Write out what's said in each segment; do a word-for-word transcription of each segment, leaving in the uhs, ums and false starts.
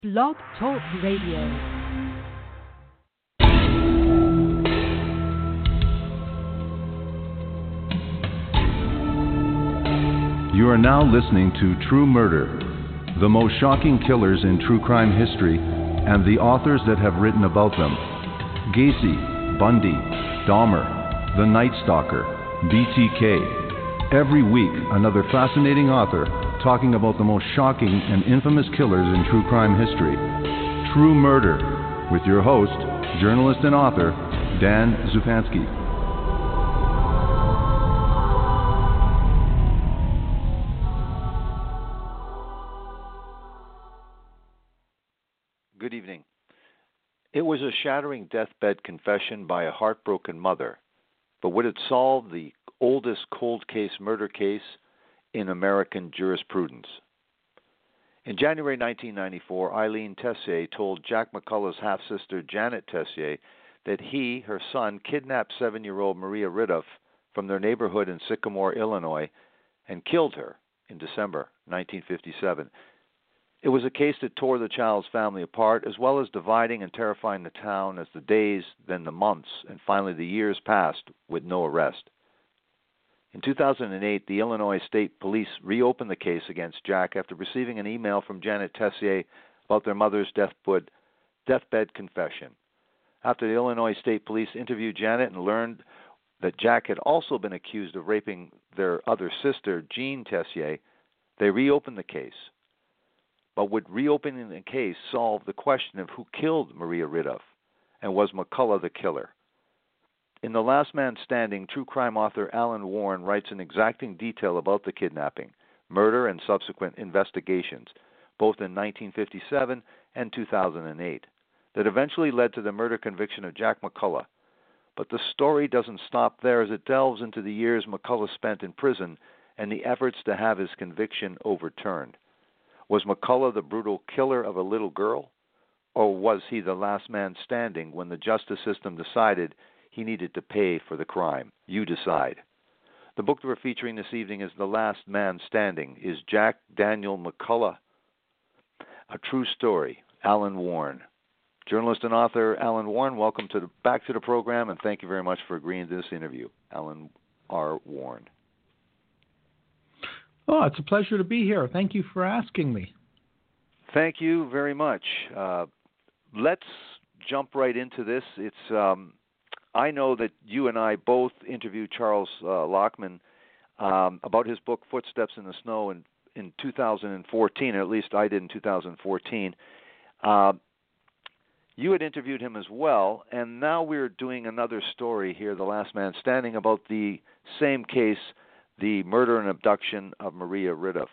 Blog Talk Radio. You are now listening to True Murder, the most shocking killers in true crime history, and the authors that have written about them. Gacy, Bundy, Dahmer, The Night Stalker, B T K. Every week, another fascinating author talking about the most shocking and infamous killers in true crime history. True Murder, with your host, journalist and author, Dan Zupansky. Good evening. It was a shattering deathbed confession by a heartbroken mother, but would it solve the oldest cold case murder case in American jurisprudence? In January nineteen ninety-four, Eileen Tessier told Jack McCullough's half-sister Janet Tessier that he, her son, kidnapped seven-year-old Maria Riddoff from their neighborhood in Sycamore, Illinois, and killed her in December nineteen fifty-seven. It was a case that tore the child's family apart, as well as dividing and terrifying the town as the days, then the months, and finally the years passed with no arrest. In two thousand eight, the Illinois State Police reopened the case against Jack after receiving an email from Janet Tessier about their mother's deathbed, deathbed confession. After the Illinois State Police interviewed Janet and learned that Jack had also been accused of raping their other sister, Jean Tessier, they reopened the case. But would reopening the case solve the question of who killed Maria Riddoff, and was McCullough the killer? In The Last Man Standing, true crime author Alan Warren writes in exacting detail about the kidnapping, murder, and subsequent investigations, both in nineteen fifty-seven and two thousand eight, that eventually led to the murder conviction of Jack McCullough. But the story doesn't stop there, as it delves into the years McCullough spent in prison and the efforts to have his conviction overturned. Was McCullough the brutal killer of a little girl? Or was he the last man standing when the justice system decided he needed to pay for the crime? You decide. The book that we're featuring this evening is The Last Man Standing. Is Jack Daniel McCullough a true story? Alan Warren. Journalist and author Alan Warren, welcome to the, back to the program, and thank you very much for agreeing to this interview. Alan R. Warren. Oh, it's a pleasure to be here. Thank you for asking me. Thank you very much. Uh, let's jump right into this. It's um, I know that you and I both interviewed Charles uh, Lockman um, about his book Footsteps in the Snow in, in two thousand fourteen, or at least I did in two thousand fourteen. Uh, you had interviewed him as well, and now we're doing another story here, The Last Man Standing, about the same case, the murder and abduction of Maria Riddoff.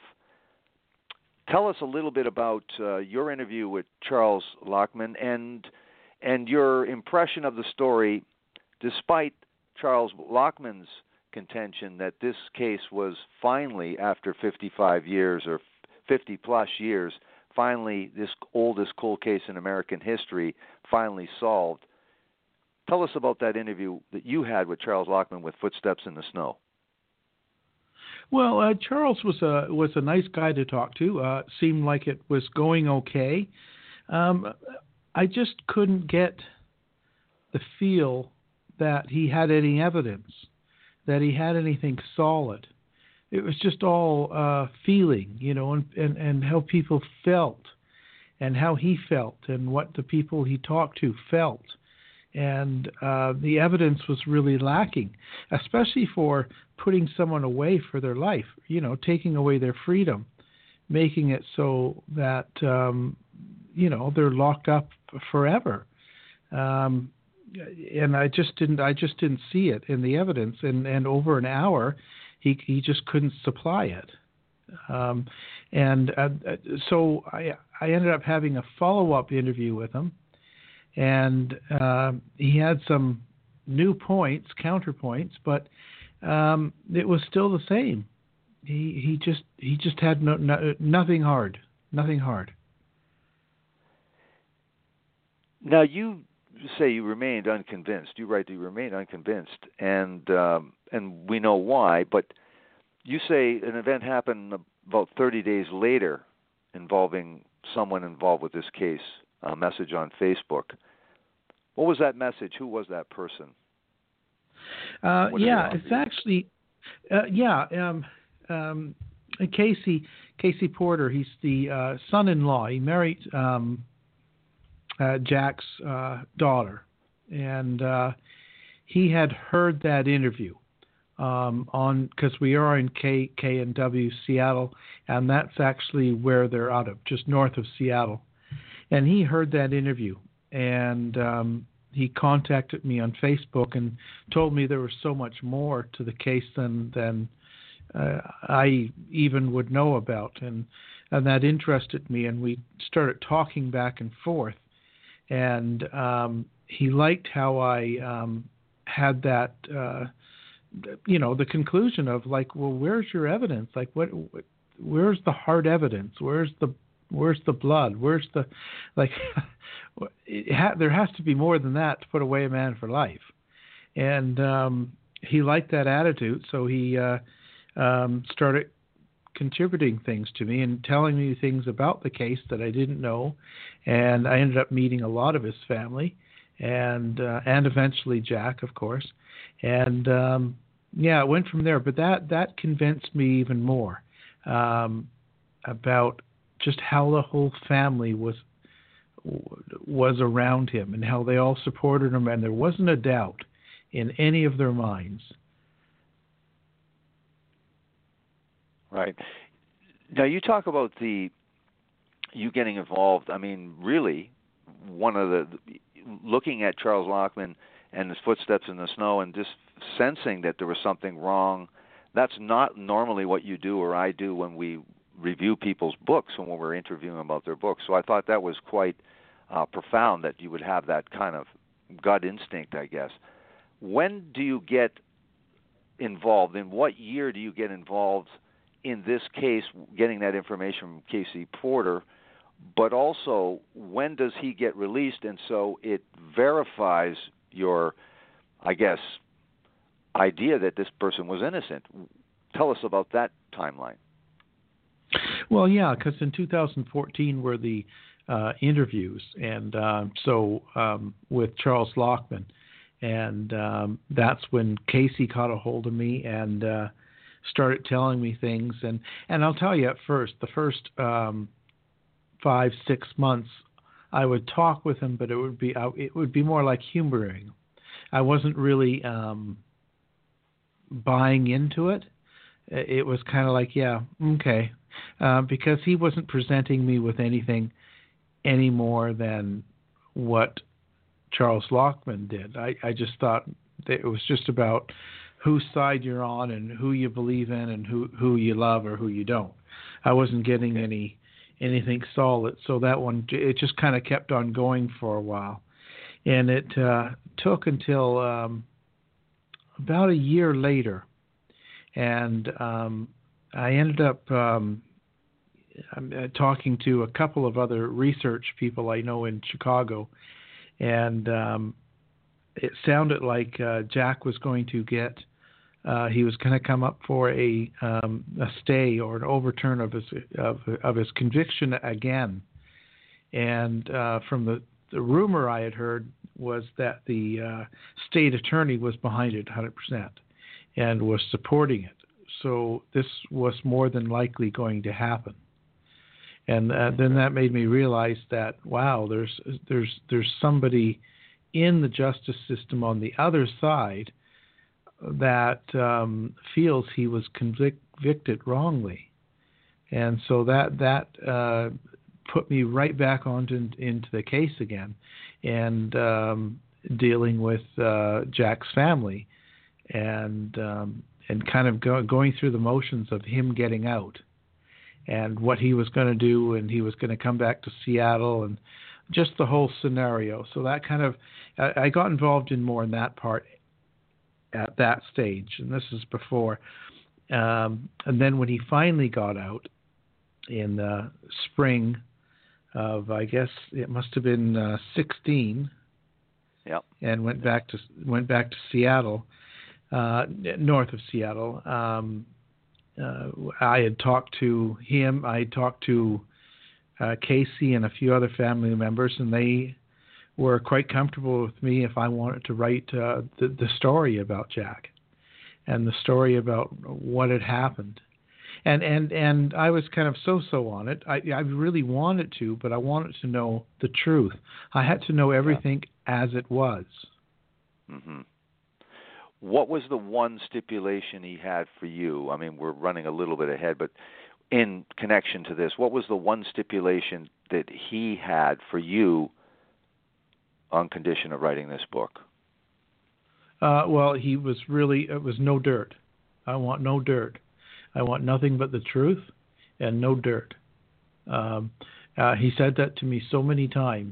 Tell us a little bit about uh, your interview with Charles Lockman and and your impression of the story, despite Charles Lockman's contention that this case was finally, after fifty-five years or fifty-plus years, finally this oldest cold case in American history finally solved. Tell us about that interview that you had with Charles Lockman with Footsteps in the Snow. Well, uh, Charles was a was a nice guy to talk to. Uh, seemed like it was going okay. Um, I just couldn't get the feel that he had any evidence, that he had anything solid. It was just all uh, feeling, you know, and, and, and how people felt, and how he felt, and what the people he talked to felt. And uh, the evidence was really lacking, especially for putting someone away for their life, you know, taking away their freedom, making it so that, um, you know, they're locked up forever. Um, and I just didn't, I just didn't see it in the evidence. And, and over an hour, he he just couldn't supply it. Um, and uh, so I I ended up having a follow-up interview with him. And uh, he had some new points, counterpoints, but um, it was still the same. He he just he just had no, no, nothing hard, nothing hard. Now you say you remained unconvinced. You write that you remained unconvinced, and um, and we know why. But you say an event happened about thirty days later involving someone involved with this case a message on Facebook. What was that message? Who was that person? Uh, yeah, it's actually, uh, yeah, um, um, Casey Casey Porter. He's the uh, son-in-law. He married um, uh, Jack's uh, daughter, and uh, he had heard that interview um, on because we are in K K and W Seattle, and that's actually where they're out of, just north of Seattle. And he heard that interview, and um, he contacted me on Facebook and told me there was so much more to the case than than uh, I even would know about, and and that interested me. And we started talking back and forth, and um, he liked how I um, had that, uh, you know, the conclusion of like, well, where's your evidence? Like, what, where's the hard evidence? Where's the Where's the blood? Where's the, like, it ha- there has to be more than that to put away a man for life. And um, he liked that attitude, so he uh, um, started contributing things to me and telling me things about the case that I didn't know. And I ended up meeting a lot of his family, and uh, and eventually Jack, of course. And um, yeah, it went from there. But that that convinced me even more um, about just how the whole family was was around him and how they all supported him, and there wasn't a doubt in any of their minds. Right. Now you talk about the you getting involved. I mean, really, one of the looking at Charles Lockman and his footsteps in the snow and just sensing that there was something wrong. That's not normally what you do or I do when we review people's books and when we're interviewing about their books. So I thought that was quite uh, profound that you would have that kind of gut instinct, I guess. When do you get involved? In what year do you get involved in this case, getting that information from Casey Porter? But also, when does he get released? And so it verifies your, I guess, idea that this person was innocent. Tell us about that timeline. Well, yeah, because in two thousand fourteen were the uh, interviews, and uh, so um, with Charles Lockman, and um, that's when Casey caught a hold of me and uh, started telling me things. And, and I'll tell you at first, the first um, five, six months, I would talk with him, but it would be it would be more like humoring. I wasn't really um, buying into it. It was kind of like, yeah, okay. Uh, because he wasn't presenting me with anything any more than what Charles Lockman did. I, I just thought that it was just about whose side you're on and who you believe in and who, who you love or who you don't. I wasn't getting any anything solid, so that one, it just kind of kept on going for a while. And it uh, took until um, about a year later, and um, I ended up um, talking to a couple of other research people I know in Chicago, and um, it sounded like uh, Jack was going to get, uh, he was going to come up for a um, a stay or an overturn of his of, of his conviction again. And uh, from the, the rumor I had heard was that the uh, state attorney was behind it one hundred percent and was supporting it. So this was more than likely going to happen. And uh, then that made me realize that, wow, there's there's there's somebody in the justice system on the other side that um, feels he was convic- convicted wrongly. And so that that uh, put me right back onto into the case again, and um, dealing with uh, Jack's family, and um, and kind of go, going through the motions of him getting out, and what he was going to do, and he was going to come back to Seattle, and just the whole scenario. So that kind of, I, I got involved in more in that part at that stage, and this is before. Um, and then when he finally got out in the spring of, I guess it must have been uh, sixteen, yep, and went back to went back to Seattle, uh, north of Seattle. Um, Uh, I had talked to him. I had talked to uh, Casey and a few other family members, and they were quite comfortable with me if I wanted to write uh, the, the story about Jack and the story about what had happened. And and and I was kind of so-so on it. I, I really wanted to, but I wanted to know the truth. I had to know everything yeah. as it was. Mm-hmm. What was the one stipulation he had for you? I mean, we're running a little bit ahead, but in connection to this, what was the one stipulation that he had for you on condition of writing this book? Uh, well, he was really, it was no dirt. I want no dirt. I want nothing but the truth and no dirt. Um, uh, he said that to me so many times.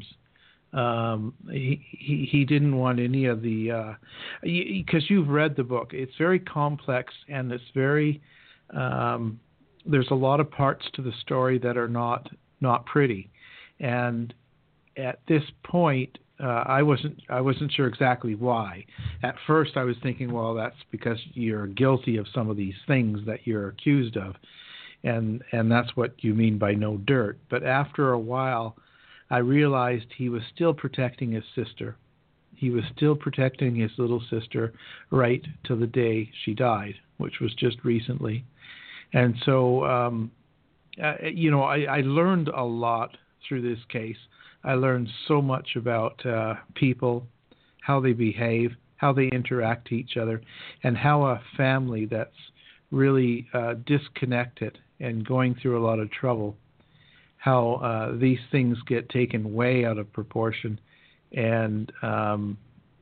Um, he, he he didn't want any of the, because uh, you've read the book. It's very complex and it's very, um, there's a lot of parts to the story that are not not pretty. And at this point, uh, I wasn't I wasn't sure exactly why. At first, I was thinking, well, that's because you're guilty of some of these things that you're accused of, and and that's what you mean by no dirt. But after a while, I realized he was still protecting his sister. He was still protecting his little sister right to the day she died, which was just recently. And so, um, uh, you know, I, I learned a lot through this case. I learned so much about uh, people, how they behave, how they interact to each other, and how a family that's really uh, disconnected and going through a lot of trouble, how uh, these things get taken way out of proportion, and um,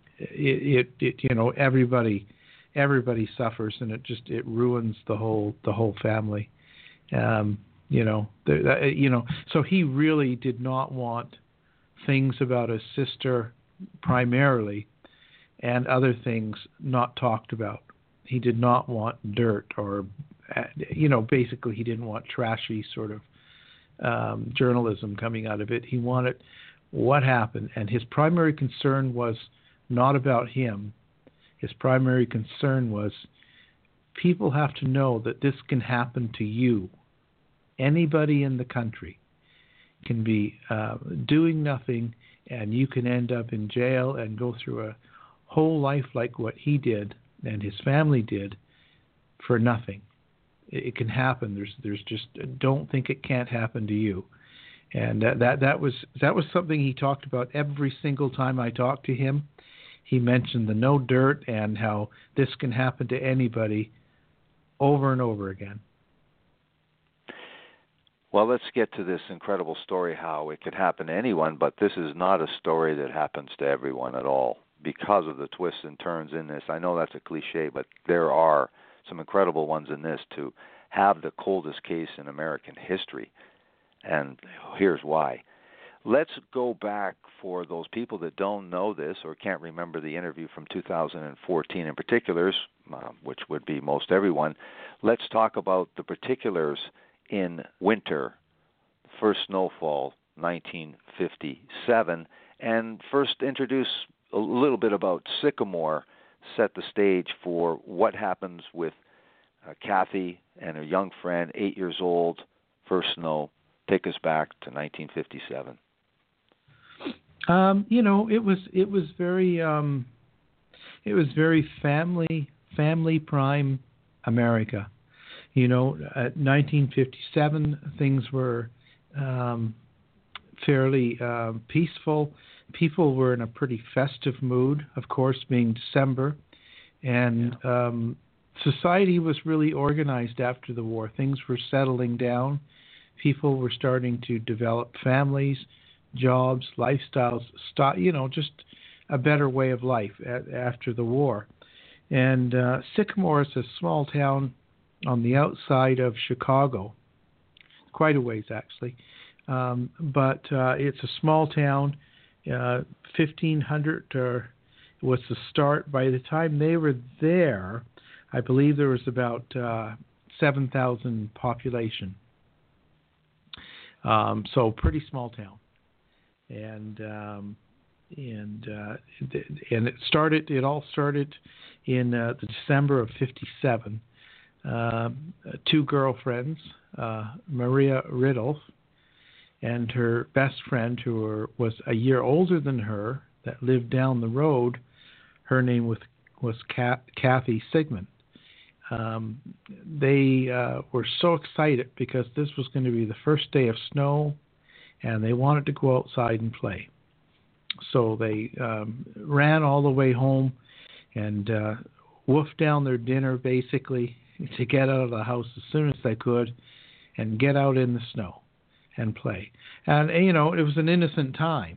it, it, it, you know, everybody, everybody suffers, and it just it ruins the whole the whole family, um, you know, the, you know. So he really did not want things about his sister primarily, and other things not talked about. He did not want dirt, or, you know, basically he didn't want trashy sort of Um, journalism coming out of it. He wanted what happened, and his primary concern was not about him. His primary concern was people have to know that this can happen to you. Anybody in the country can be uh, doing nothing, and you can end up in jail and go through a whole life like what he did and his family did for nothing. It can happen. There's, there's just don't think it can't happen to you, and that, that that was that was something he talked about every single time I talked to him. He mentioned the no dirt and how this can happen to anybody, over and over again. Well, let's get to this incredible story, how it could happen to anyone, but this is not a story that happens to everyone at all because of the twists and turns in this. I know that's a cliche, but there are some incredible ones in this to have the coldest case in American history, and here's why. Let's go back for those people that don't know this or can't remember the interview from two thousand fourteen in particulars, uh, which would be most everyone. Let's talk about the particulars in winter, first snowfall, nineteen fifty-seven, and first introduce a little bit about Sycamore, set the stage for what happens with uh, Kathy and her young friend, eight years old, first snow. Take us back to nineteen fifty-seven. Um, you know, it was it was very um, it was very family family prime America. You know, at nineteen fifty-seven things were um, fairly uh, peaceful. People were in a pretty festive mood, of course, being December, and yeah. um, society was really organized after the war. Things were settling down. People were starting to develop families, jobs, lifestyles, st- you know, just a better way of life at, after the war. And uh, Sycamore is a small town on the outside of Chicago, quite a ways actually, um, but uh, it's a small town. Uh, fifteen hundred uh, was the start. By the time they were there, I believe there was about uh, seven thousand population. Um, so pretty small town, and um, and uh, and it started. It all started in uh, the December of fifty-seven. Uh, two girlfriends, uh, Maria Ridolf and her best friend, who were, was a year older than her, that lived down the road. Her name was was Kathy Sigmund. Um, they uh, were so excited because this was going to be the first day of snow, and they wanted to go outside and play. So they um, ran all the way home and uh, wolfed down their dinner, basically, to get out of the house as soon as they could and get out in the snow and play. And, you know, it was an innocent time,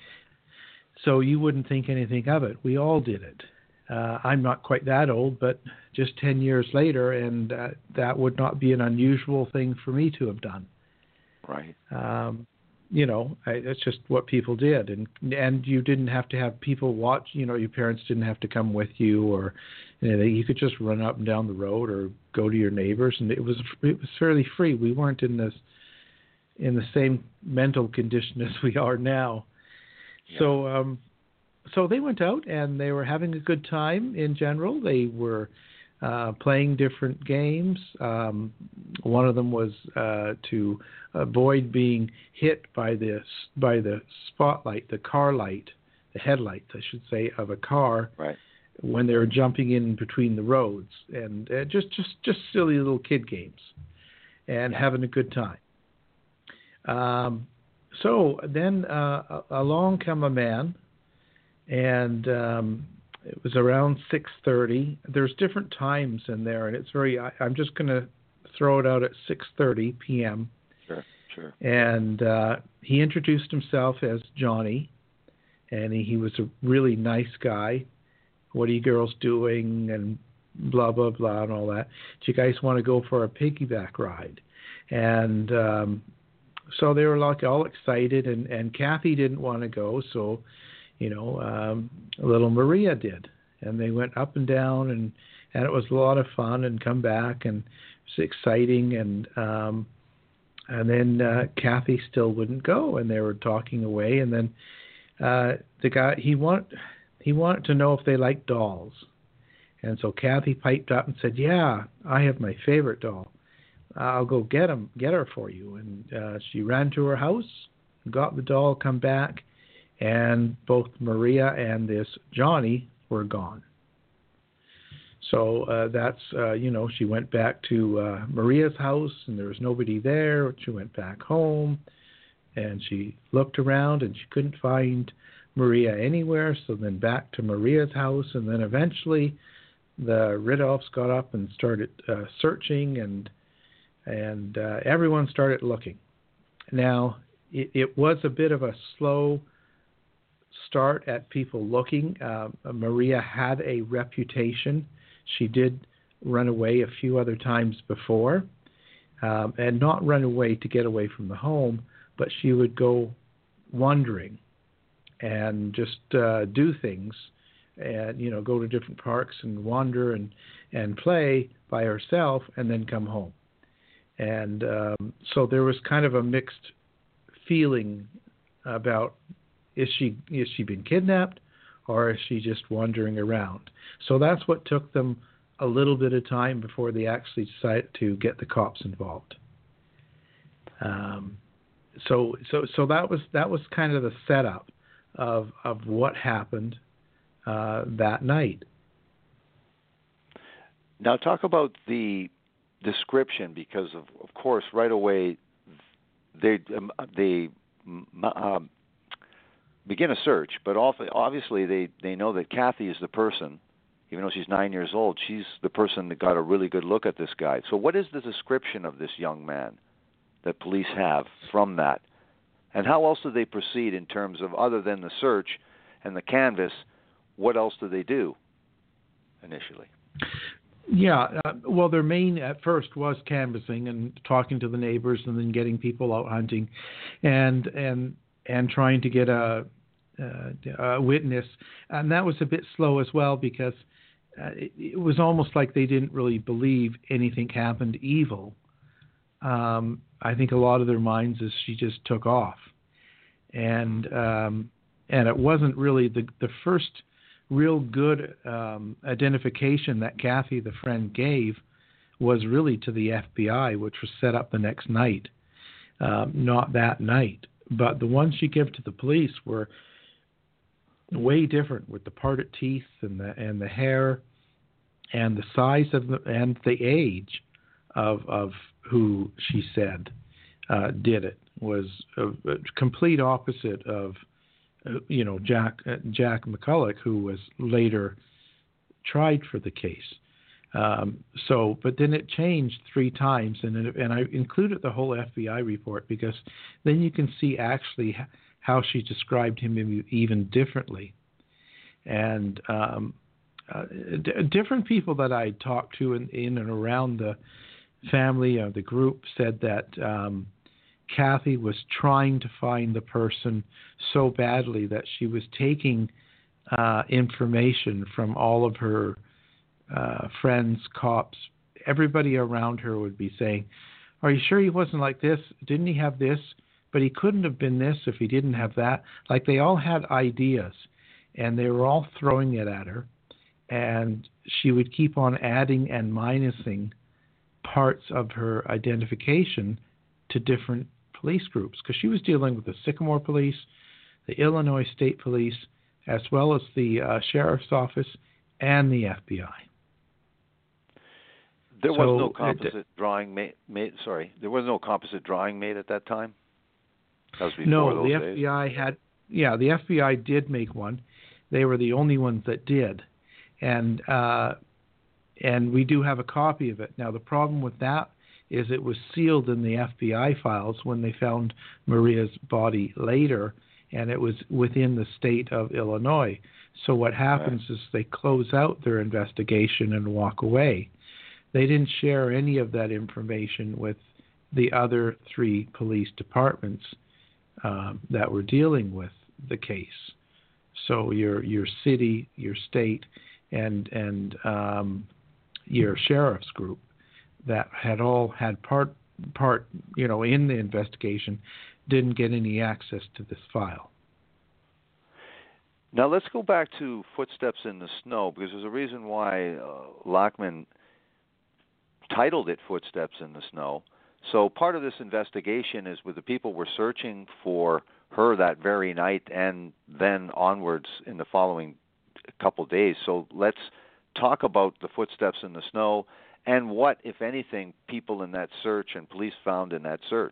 so you wouldn't think anything of it. We all did it. Uh, I'm not quite that old, but just ten years later, and uh, that would not be an unusual thing for me to have done. Right. Um, you know, I, it's just what people did, and and you didn't have to have people watch. You know, your parents didn't have to come with you, or anything. You could just run up and down the road, or go to your neighbors, and it was it was fairly free. We weren't in this in the same mental condition as we are now. Yeah. So. Um, So they went out and they were having a good time in general. They were uh, playing different games. Um, one of them was uh, to avoid being hit by the by the spotlight, the car light, the headlights, I should say, of a car, right, when they were jumping in between the roads, and uh, just just just silly little kid games, and having a good time. Um, so then uh, along came a man. And um, it was around six thirty. There's different times in there, and it's very. I, I'm just going to throw it out at six thirty p.m. Sure, sure. And uh, he introduced himself as Johnny, and he, he was a really nice guy. What are you girls doing? And blah blah blah and all that. Do you guys want to go for a piggyback ride? And um, so they were like all excited, and, and Kathy didn't want to go, so. You know, um, little Maria did, and they went up and down, and, and it was a lot of fun, and come back, and it was exciting, and um, and then uh, Kathy still wouldn't go, and they were talking away, and then uh, the guy he want he wanted to know if they liked dolls, and so Kathy piped up and said, "Yeah, I have my favorite doll. I'll go get him, get her for you," and uh, she ran to her house, got the doll, come back. And both Maria and this Johnny were gone. So uh, that's, uh, you know, she went back to uh, Maria's house, and there was nobody there. She went back home, and she looked around, and she couldn't find Maria anywhere. So then back to Maria's house, and then eventually the Ridolfs got up and started uh, searching, and and uh, everyone started looking. Now, it, it was a bit of a slow start at people looking. Uh, Maria had a reputation. She did run away a few other times before, um, and not run away to get away from the home, but she would go wandering and just uh, do things, and you know, go to different parks and wander and and play by herself, and then come home. And um, so there was kind of a mixed feeling about. Is she is she been kidnapped, or is she just wandering around? So that's what took them a little bit of time before they actually decided to get the cops involved. Um, so so so that was that was kind of the setup of of what happened uh, that night. Now talk about the description, because of of course right away they um, they. Um, begin a search, but obviously they, they know that Kathy is the person, even though she's nine years old, she's the person that got a really good look at this guy. So what is the description of this young man that police have from that? And how else do they proceed in terms of, other than the search and the canvas, what else do they do initially? Yeah, uh, well, their main at first was canvassing and talking to the neighbors, and then getting people out hunting, and and and trying to get a Uh, a witness, and that was a bit slow as well, because uh, it, it was almost like they didn't really believe anything happened evil. Um, I think a lot of their minds is she just took off, and um, and it wasn't really the the first real good um, identification that Kathy, the friend, gave was really to the F B I, which was set up the next night. um, not that night. But the ones she gave to the police were way different, with the parted teeth and the and the hair and the size of the and the age of of who she said uh, did it was a, a complete opposite of uh, you know Jack uh, Jack McCulloch, who was later tried for the case. Um, so, but then it changed three times, and it, and I included the whole F B I report because then you can see actually how she described him even differently. And um, uh, d- different people that I talked to in, in and around the family or the group said that um, Kathy was trying to find the person so badly that she was taking uh, information from all of her uh, friends, cops. Everybody around her would be saying, "Are you sure he wasn't like this? Didn't he have this? But he couldn't have been this if he didn't have that." Like they all had ideas, and they were all throwing it at her. And she would keep on adding and minusing parts of her identification to different police groups, because she was dealing with the Sycamore Police, the Illinois State Police, as well as the uh, Sheriff's Office and the F B I. There so was no composite it, drawing made, made. Sorry, there was no composite drawing made at that time. That was before no, those the days. F B I had. Yeah, the F B I did make one. They were the only ones that did, and uh, and we do have a copy of it. Now the problem with that is it was sealed in the F B I files when they found Maria's body later, and it was within the state of Illinois. So what happens right. is they close out their investigation and walk away. They didn't share any of that information with the other three police departments um, that were dealing with the case. So your your city, your state, and and um, your sheriff's group that had all had part part you know in the investigation didn't get any access to this file. Now let's go back to Footsteps in the Snow, because there's a reason why uh, Lockman titled it Footsteps in the Snow. So part of this investigation is with the people were searching for her that very night and then onwards in the following couple days. So let's talk about the Footsteps in the Snow and what, if anything, people in that search and police found in that search.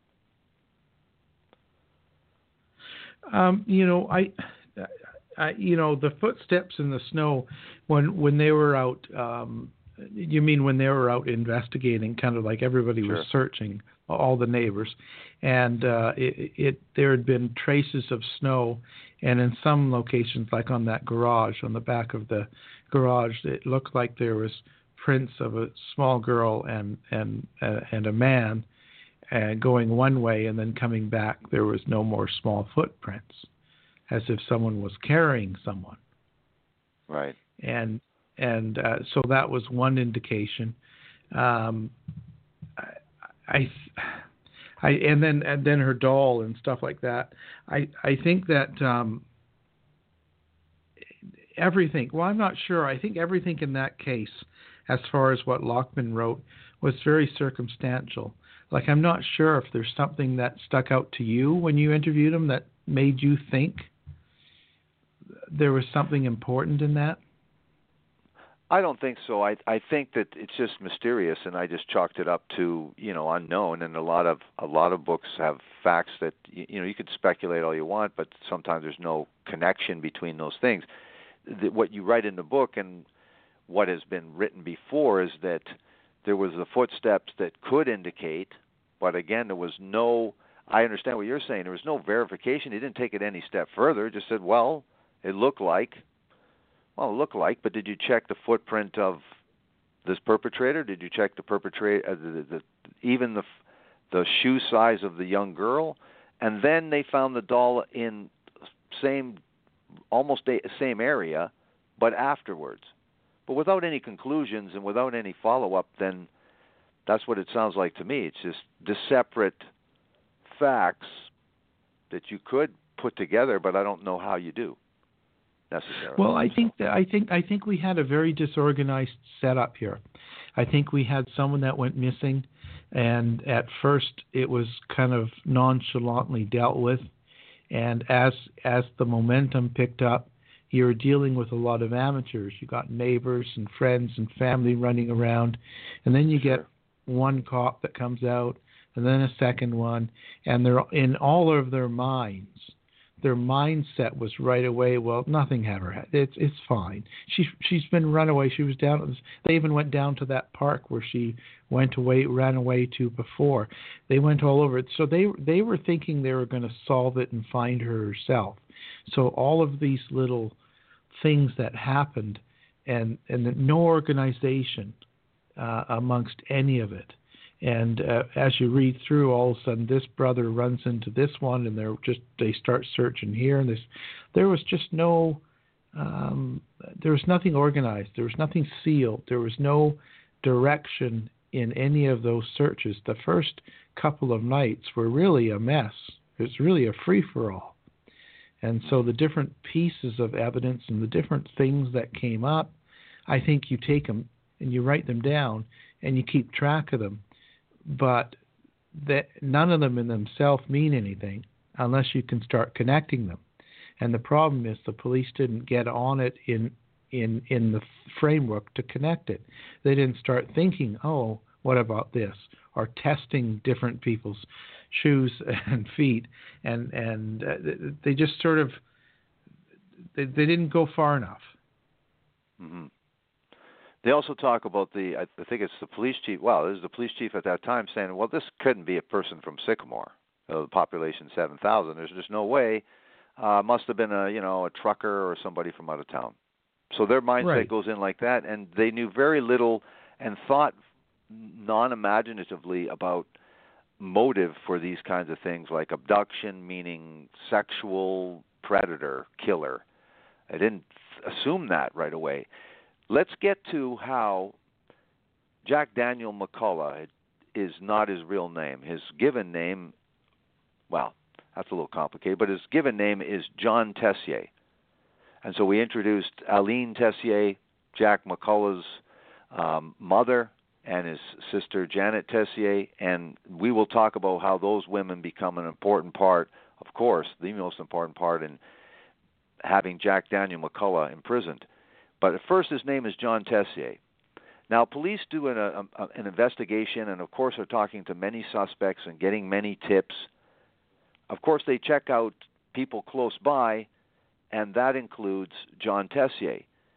Um, you know, I, I, you know, the Footsteps in the Snow, when when they were out. Um, You mean when they were out investigating, kind of like everybody Sure. was searching, all the neighbors, and uh, it, it there had been traces of snow, and in some locations, like on that garage, on the back of the garage, it looked like there was prints of a small girl and and uh, and a man, uh, going one way and then coming back. There was no more small footprints, as if someone was carrying someone. Right. And. And uh, so that was one indication. Um, I, I, I, and then and then her doll and stuff like that. I I think that um, everything. Well, I'm not sure. I think everything in that case, as far as what Lockman wrote, was very circumstantial. Like, I'm not sure if there's something that stuck out to you when you interviewed him that made you think there was something important in that. I don't think so. I I think that it's just mysterious, and I just chalked it up to, you know, unknown. And a lot of a lot of books have facts that, you know, you could speculate all you want, but sometimes there's no connection between those things. The, what you write in the book and what has been written before is that there was the footsteps that could indicate, but again, there was no. I understand what you're saying. There was no verification. He didn't take it any step further. He just said, well, it looked like. Well, it looked like, but did you check the footprint of this perpetrator? Did you check the perpetrator, uh, the, the, even the the shoe size of the young girl? And then they found the doll in same, almost a, same area, but afterwards. But without any conclusions and without any follow-up, then that's what it sounds like to me. It's just the separate facts that you could put together, but I don't know how you do. necessarily. Well, I so. think that I think I think we had a very disorganized setup here. I think we had someone that went missing, and at first it was kind of nonchalantly dealt with, and as as the momentum picked up, you were dealing with a lot of amateurs. You got neighbors and friends and family running around, and then you Sure. get one cop that comes out, and then a second one, and they're in all of their minds. Their mindset was right away, well, nothing ever happened. It's it's fine. She's she's been run away. She was down. At this, they even went down to that park where she went away, ran away to before. They went all over it. So they they were thinking they were going to solve it and find her herself. So all of these little things that happened, and and no organization uh, amongst any of it. And uh, as you read through, all of a sudden, this brother runs into this one, and they're just they start searching here. And this, there was just no, um, there was nothing organized. There was nothing sealed. There was no direction in any of those searches. The first couple of nights were really a mess. It was really a free for all. And so the different pieces of evidence and the different things that came up, I think you take them and you write them down and you keep track of them. But that none of them in themselves mean anything unless you can start connecting them. And the problem is the police didn't get on it in in in the framework to connect it. They didn't start thinking, oh, what about this? Or testing different people's shoes and feet, and and uh, they just sort of they, they didn't go far enough. Mm-hmm. They also talk about the, I think it's the police chief, well, it was the police chief at that time saying, well, this couldn't be a person from Sycamore, uh, the population seven thousand. There's just no way. Uh, must have been a, you know, a trucker or somebody from out of town. So their mindset Right. goes in like that, and they knew very little and thought non-imaginatively about motive for these kinds of things, like abduction, meaning sexual predator, killer. I didn't assume that right away. Let's get to how Jack Daniel McCullough is not his real name. His given name, well, that's a little complicated, but his given name is John Tessier. And so we introduced Aline Tessier, Jack McCullough's um, mother, and his sister Janet Tessier, and we will talk about how those women become an important part, of course, the most important part in having Jack Daniel McCullough imprisoned. But at first his name is John Tessier. Now police do an, a, an investigation and of course are talking to many suspects and getting many tips. Of course they check out people close by, and that includes John Tessier.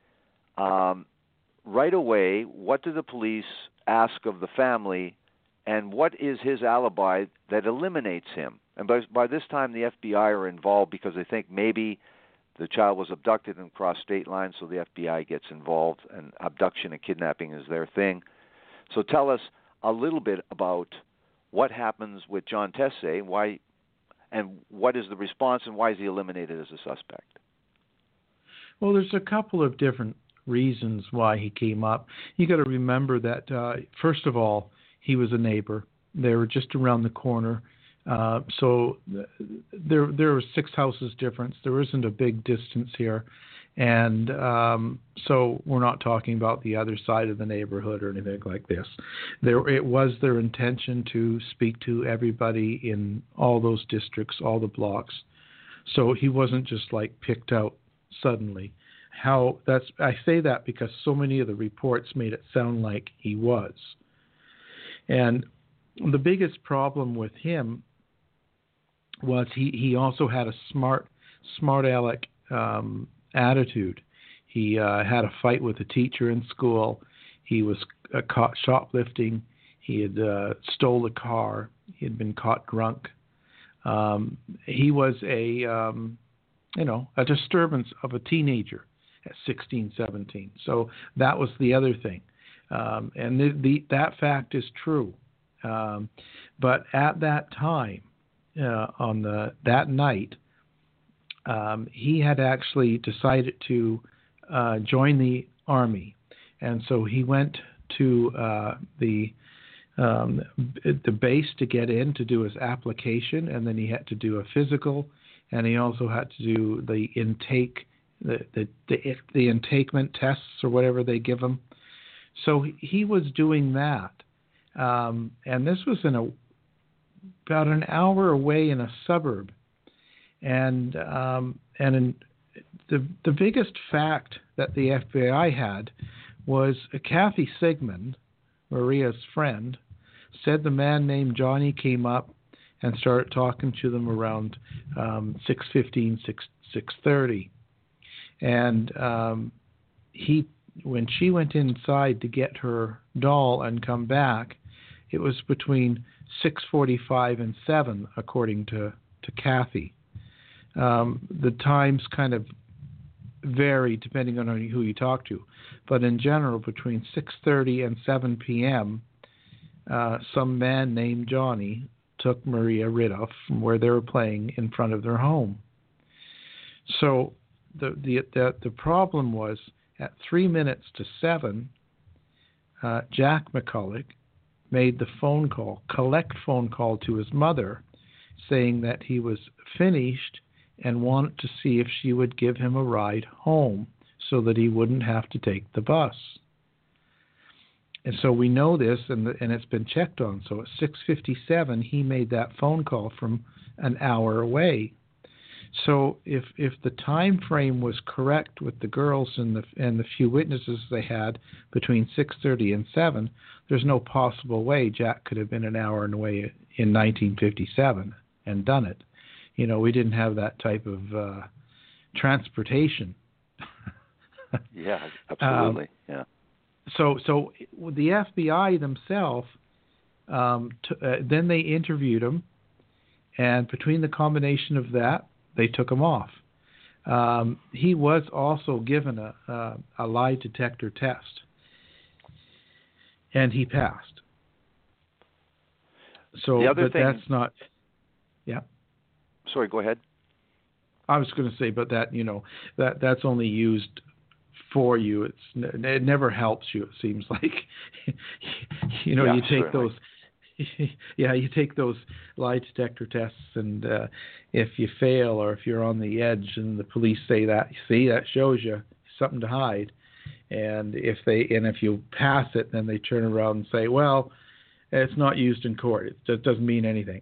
Um, right away, what do the police ask of the family, and what is his alibi that eliminates him? And by, by this time the F B I are involved because they think maybe the child was abducted and crossed state lines, so the F B I gets involved, and abduction and kidnapping is their thing. So tell us a little bit about what happens with John Tessier, why, and what is the response, and why is he eliminated as a suspect? Well, there's a couple of different reasons why he came up. You got to remember that, uh, first of all, he was a neighbor. They were just around the corner. Uh, so there there were six houses difference. There isn't a big distance here. And um, so we're not talking about the other side of the neighborhood or anything like this. There, it was their intention to speak to everybody in all those districts, all the blocks. So he wasn't just like picked out suddenly. How that's I say that because so many of the reports made it sound like he was. And the biggest problem with him was he, he also had a smart smart aleck um, attitude. He uh, had a fight with a teacher in school. He was uh, caught shoplifting. He had uh, stole a car. He had been caught drunk. Um, he was a um, you know a disturbance of a teenager at sixteen, seventeen. So that was the other thing, um, and the, the, that fact is true. Um, but at that time, uh, on the that night, um, he had actually decided to uh, join the army, and so he went to uh, the um, the base to get in to do his application, and then he had to do a physical, and he also had to do the intake the the the, the entatement tests or whatever they give him. So he, he was doing that, um, and this was in a about an hour away in a suburb, and um, and in, the the biggest fact that the F B I had was Kathy Sigmund, Maria's friend, said the man named Johnny came up and started talking to them around um, six fifteen, six thirty. And um, he, when she went inside to get her doll and come back, it was between six forty-five and seven, according to, to Kathy. Um, the times kind of vary depending on who you talk to. But in general, between six thirty and seven p.m., uh, some man named Johnny took Maria Ridulph from where they were playing in front of their home. So the the the, the problem was at three minutes to seven, uh, Jack McCulloch made the phone call, collect phone call to his mother, saying that he was finished and wanted to see if she would give him a ride home so that he wouldn't have to take the bus. And so we know this, and, the, and it's been checked on. So at six fifty-seven, he made that phone call from an hour away. So if if the time frame was correct with the girls and the and the few witnesses they had between six thirty and seven, there's no possible way Jack could have been an hour away in nineteen fifty-seven and done it. You know, we didn't have that type of uh, transportation. Yeah, absolutely. Um, yeah. So, so the F B I themselves, um, t- uh, then they interviewed him, and between the combination of that, they took him off. Um, he was also given a, a, a lie detector test, and he passed. So, the other but thing, that's not. Yeah. Sorry, go ahead. I was going to say, but that you know that that's only used for you. It's it never helps you. It seems like you know yeah, you take certainly. those. Yeah, you take those lie detector tests, and uh, if you fail or if you're on the edge, and the police say that, see, that shows you something to hide. And if they and if you pass it, then they turn around and say, well, it's not used in court. It just doesn't mean anything.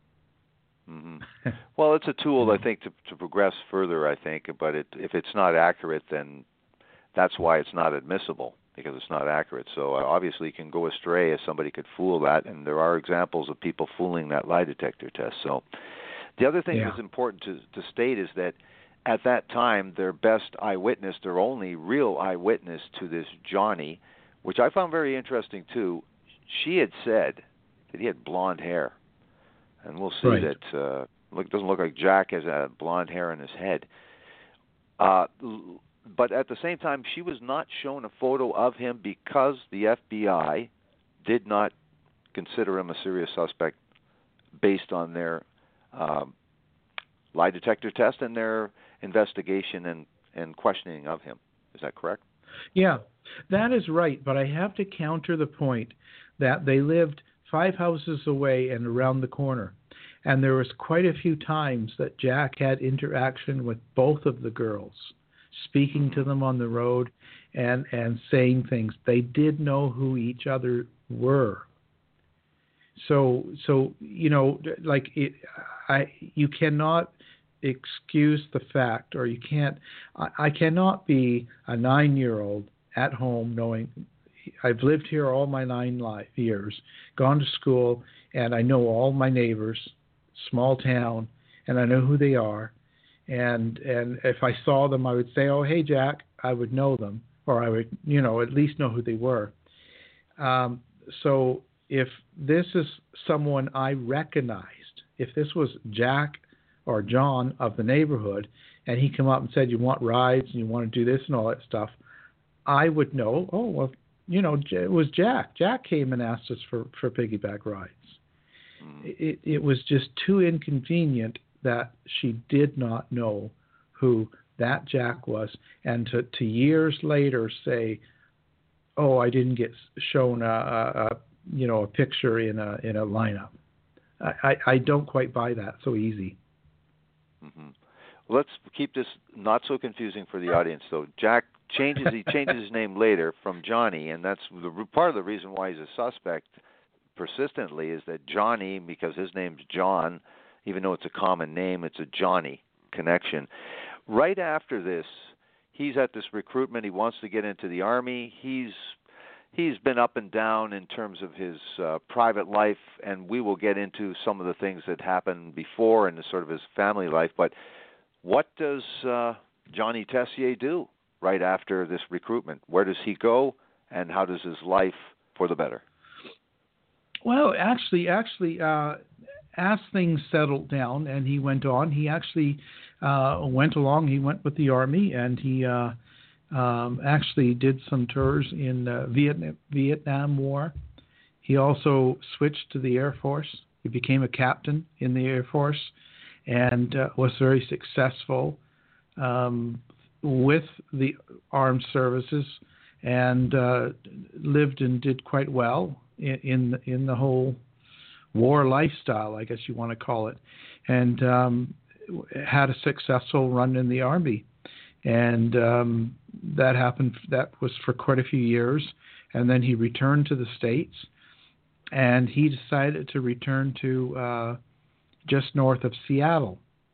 Mm-hmm. Well, it's a tool, I think, to, to progress further, I think, but it, if it's not accurate, then that's why it's not admissible, because it's not accurate. So uh, obviously it can go astray, as somebody could fool that, and there are examples of people fooling that lie detector test. So the other thing yeah. that's important to, to state is that at that time, their best eyewitness, their only real eyewitness to this Johnny, which I found very interesting too, she had said that he had blonde hair. And we'll see right. that uh, look doesn't look like Jack has a blonde hair in his head. Uh, but at the same time, she was not shown a photo of him because the F B I did not consider him a serious suspect based on their um, lie detector test and their investigation and, and questioning of him. Is that correct? Yeah, that is right. But I have to counter the point that they lived five houses away and around the corner. And there was quite a few times that Jack had interaction with both of the girls, speaking to them on the road and, and saying things. They did know who each other were. So, so you know, like it, I, you cannot excuse the fact, or you can't, I, I cannot be a nine-year-old at home knowing I've lived here all my nine life years, gone to school, and I know all my neighbors, small town, and I know who they are. And and if I saw them, I would say, oh, hey, Jack, I would know them, or I would, you know, at least know who they were. Um, so if this is someone I recognized, if this was Jack or John of the neighborhood, and he came up and said, you want rides and you want to do this and all that stuff, I would know, oh, well, you know, it was Jack. Jack came and asked us for, for piggyback rides. Mm. It, it was just too inconvenient that she did not know who that Jack was, and to, to years later say, oh, I didn't get shown a, a, a you know a picture in a in a lineup. I, I, I don't quite buy that so easy. Mm-hmm. let's keep this not so confusing for the audience, though. Jack changes. He changes his name later from Johnny, and that's the part of the reason why he's a suspect persistently is that Johnny, because his name's John, even though it's a common name, it's a Johnny connection. Right after this, he's at this recruitment. He wants to get into the Army. He's he's been up and down in terms of his uh, private life, and we will get into some of the things that happened before and sort of his family life. But what does uh, Johnny Tessier do right after this recruitment? Where does he go, and how does his life for the better? Well, actually, actually, uh, as things settled down and he went on, he actually uh, went along. He went with the Army, and he uh, um, actually did some tours in uh, Vietnam, Vietnam War. He also switched to the Air Force. He became a captain in the Air Force and uh, was very successful um, with the armed services and uh, lived and did quite well in in the whole war lifestyle, I guess you want to call it, and um, had a successful run in the Army. And um, that happened, that was for quite a few years. And then he returned to the States, and he decided to return to uh, just north of Seattle.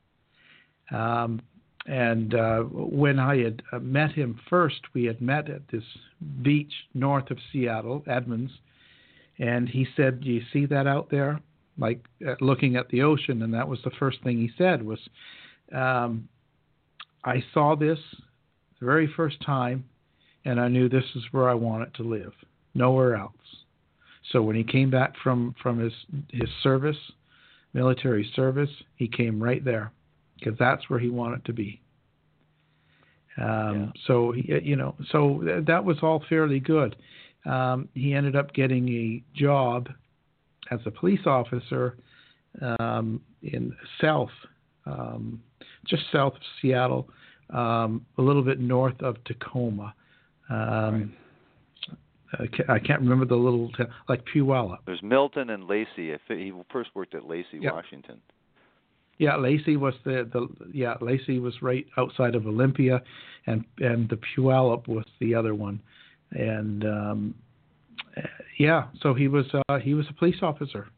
Um, and uh, when I had uh, met him first, we had met at this beach north of Seattle, Edmonds. And he said, "Do you see that out there?" Like uh, looking at the ocean. And that was the first thing he said was, um, I saw this the very first time, and I knew this is where I wanted to live, nowhere else. So when he came back from, from his, his service, military service, he came right there because that's where he wanted to be. Um, yeah. So, he, you know, so th- that was all fairly good. Um, he ended up getting a job as a police officer um, in south, um, just south of Seattle, um, a little bit north of Tacoma. Um, right. I, can't, I can't remember the little town, like Puyallup. There's Milton and Lacey. He first worked at Lacey, yep. Washington. Yeah, Lacey was the, the yeah Lacey was right outside of Olympia, and and the Puyallup was the other one. And um, yeah, so he was uh, he was a police officer.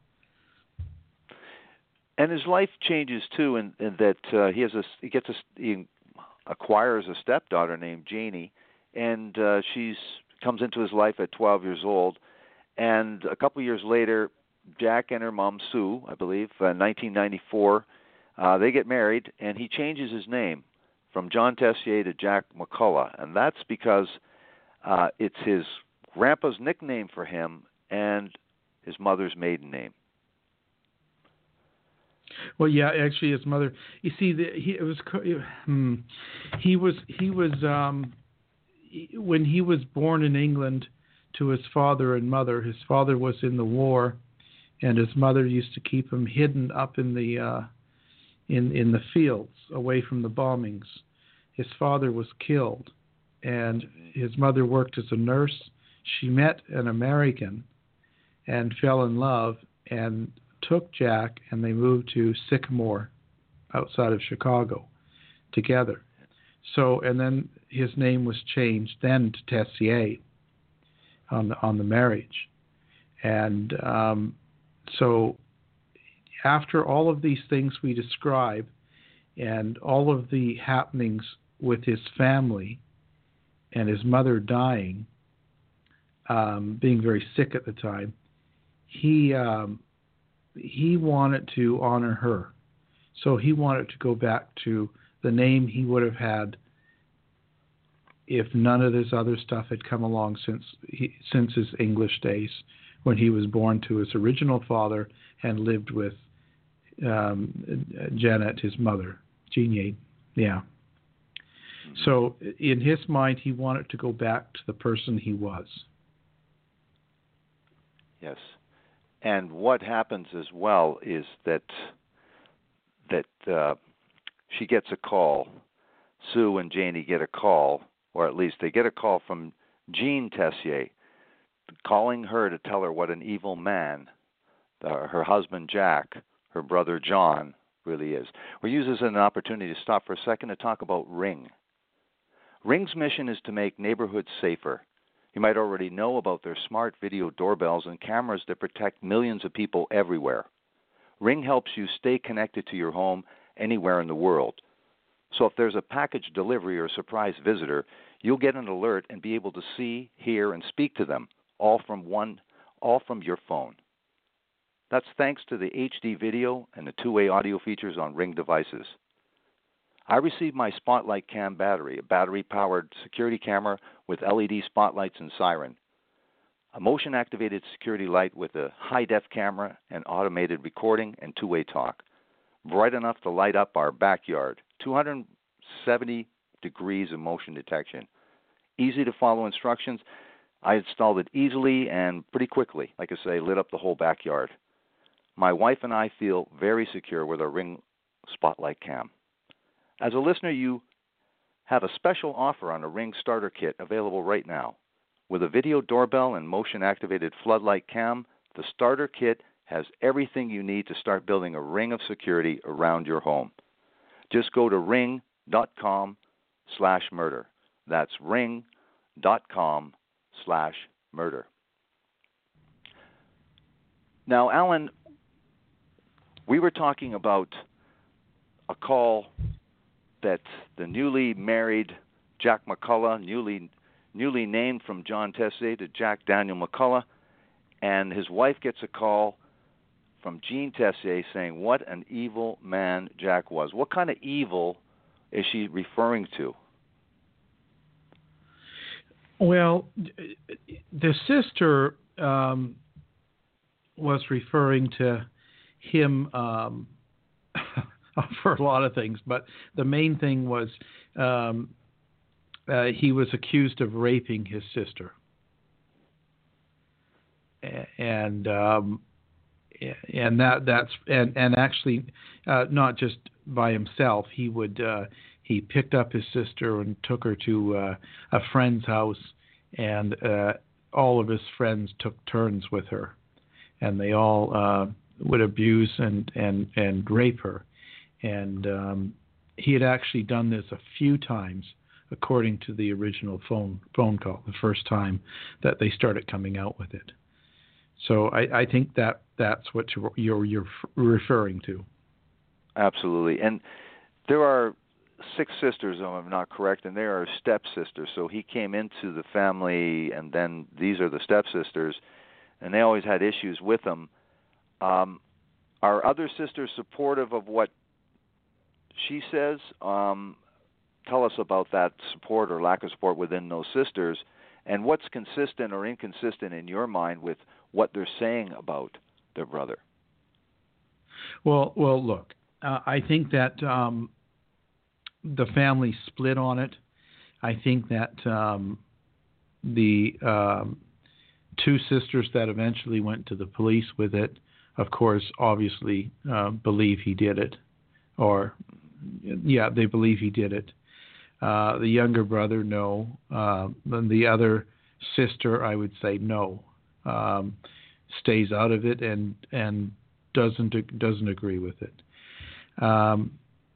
And his life changes too, in, in that uh, he has a he gets a he acquires a stepdaughter named Janie, and uh, she's comes into his life at twelve years old. And a couple of years later, Jack and her mom Sue, I believe, uh, nineteen ninety-four, uh, they get married, and he changes his name from John Tessier to Jack McCullough, and that's because Uh, it's his grandpa's nickname for him and his mother's maiden name. Well, yeah, actually, his mother. You see, the, he it was hmm, he was he was um, when he was born in England to his father and mother. His father was in the war, and his mother used to keep him hidden up in the uh, in in the fields away from the bombings. His father was killed, and his mother worked as a nurse. She met an American and fell in love and took Jack, and they moved to Sycamore outside of Chicago together. So, and then his name was changed then to Tessier on the, on the marriage. And um, so after all of these things we describe and all of the happenings with his family and his mother dying, um, being very sick at the time, he um, he wanted to honor her. So he wanted to go back to the name he would have had if none of this other stuff had come along since he, since his English days, when he was born to his original father and lived with um, Janet, his mother, Jean. Yeah. So in his mind, he wanted to go back to the person he was. Yes. And what happens as well is that that uh, she gets a call. Sue and Janie get a call, or at least they get a call from Jean Tessier, calling her to tell her what an evil man, uh, her husband Jack, her brother John, really is. We'll use this as an opportunity to stop for a second to talk about Ring. Ring's mission is to make neighborhoods safer. You might already know about their smart video doorbells and cameras that protect millions of people everywhere. Ring helps you stay connected to your home anywhere in the world. So if there's a package delivery or a surprise visitor, you'll get an alert and be able to see, hear, and speak to them, all from one, all from your phone. That's thanks to the H D video and the two-way audio features on Ring devices. I received my Spotlight Cam battery, a battery-powered security camera with L E D spotlights and siren, a motion-activated security light with a high-def camera and automated recording and two-way talk, bright enough to light up our backyard, two hundred seventy degrees of motion detection, easy to follow instructions. I installed it easily and pretty quickly, like I say, lit up the whole backyard. My wife and I feel very secure with our Ring Spotlight Cam. As a listener, you have a special offer on a Ring Starter Kit available right now. With a video doorbell and motion-activated floodlight cam, the Starter Kit has everything you need to start building a ring of security around your home. Just go to ring.com slash murder. That's ring.com slash murder. Now, Alan, we were talking about a call that the newly married Jack McCullough, newly newly named from John Tessier to Jack Daniel McCullough, and his wife gets a call from Jean Tessier saying what an evil man Jack was. What kind of evil is she referring to? Well, the sister um, was referring to him um, for a lot of things, but the main thing was um, uh, he was accused of raping his sister. And um, and that that's and and actually uh, not just by himself. He would uh, he picked up his sister and took her to uh, a friend's house, and uh, all of his friends took turns with her, and they all uh, would abuse and and and rape her. And um, he had actually done this a few times, according to the original phone phone call, the first time that they started coming out with it. So I, I think that that's what you're, you're you're referring to. Absolutely. And there are six sisters, if I'm not correct, and there are stepsisters. So he came into the family, and then these are the stepsisters, and they always had issues with him. Um, are other sisters supportive of what she says? Um, tell us about that support or lack of support within those sisters, and what's consistent or inconsistent in your mind with what they're saying about their brother. Well, well, look, uh, I think that um, the family split on it. I think that um, the um, two sisters that eventually went to the police with it, of course, obviously uh, believe he did it, or yeah, they believe he did it. Uh, the younger brother, no. Uh, and the other sister, I would say no. Um, stays out of it and and doesn't doesn't agree with it. Um,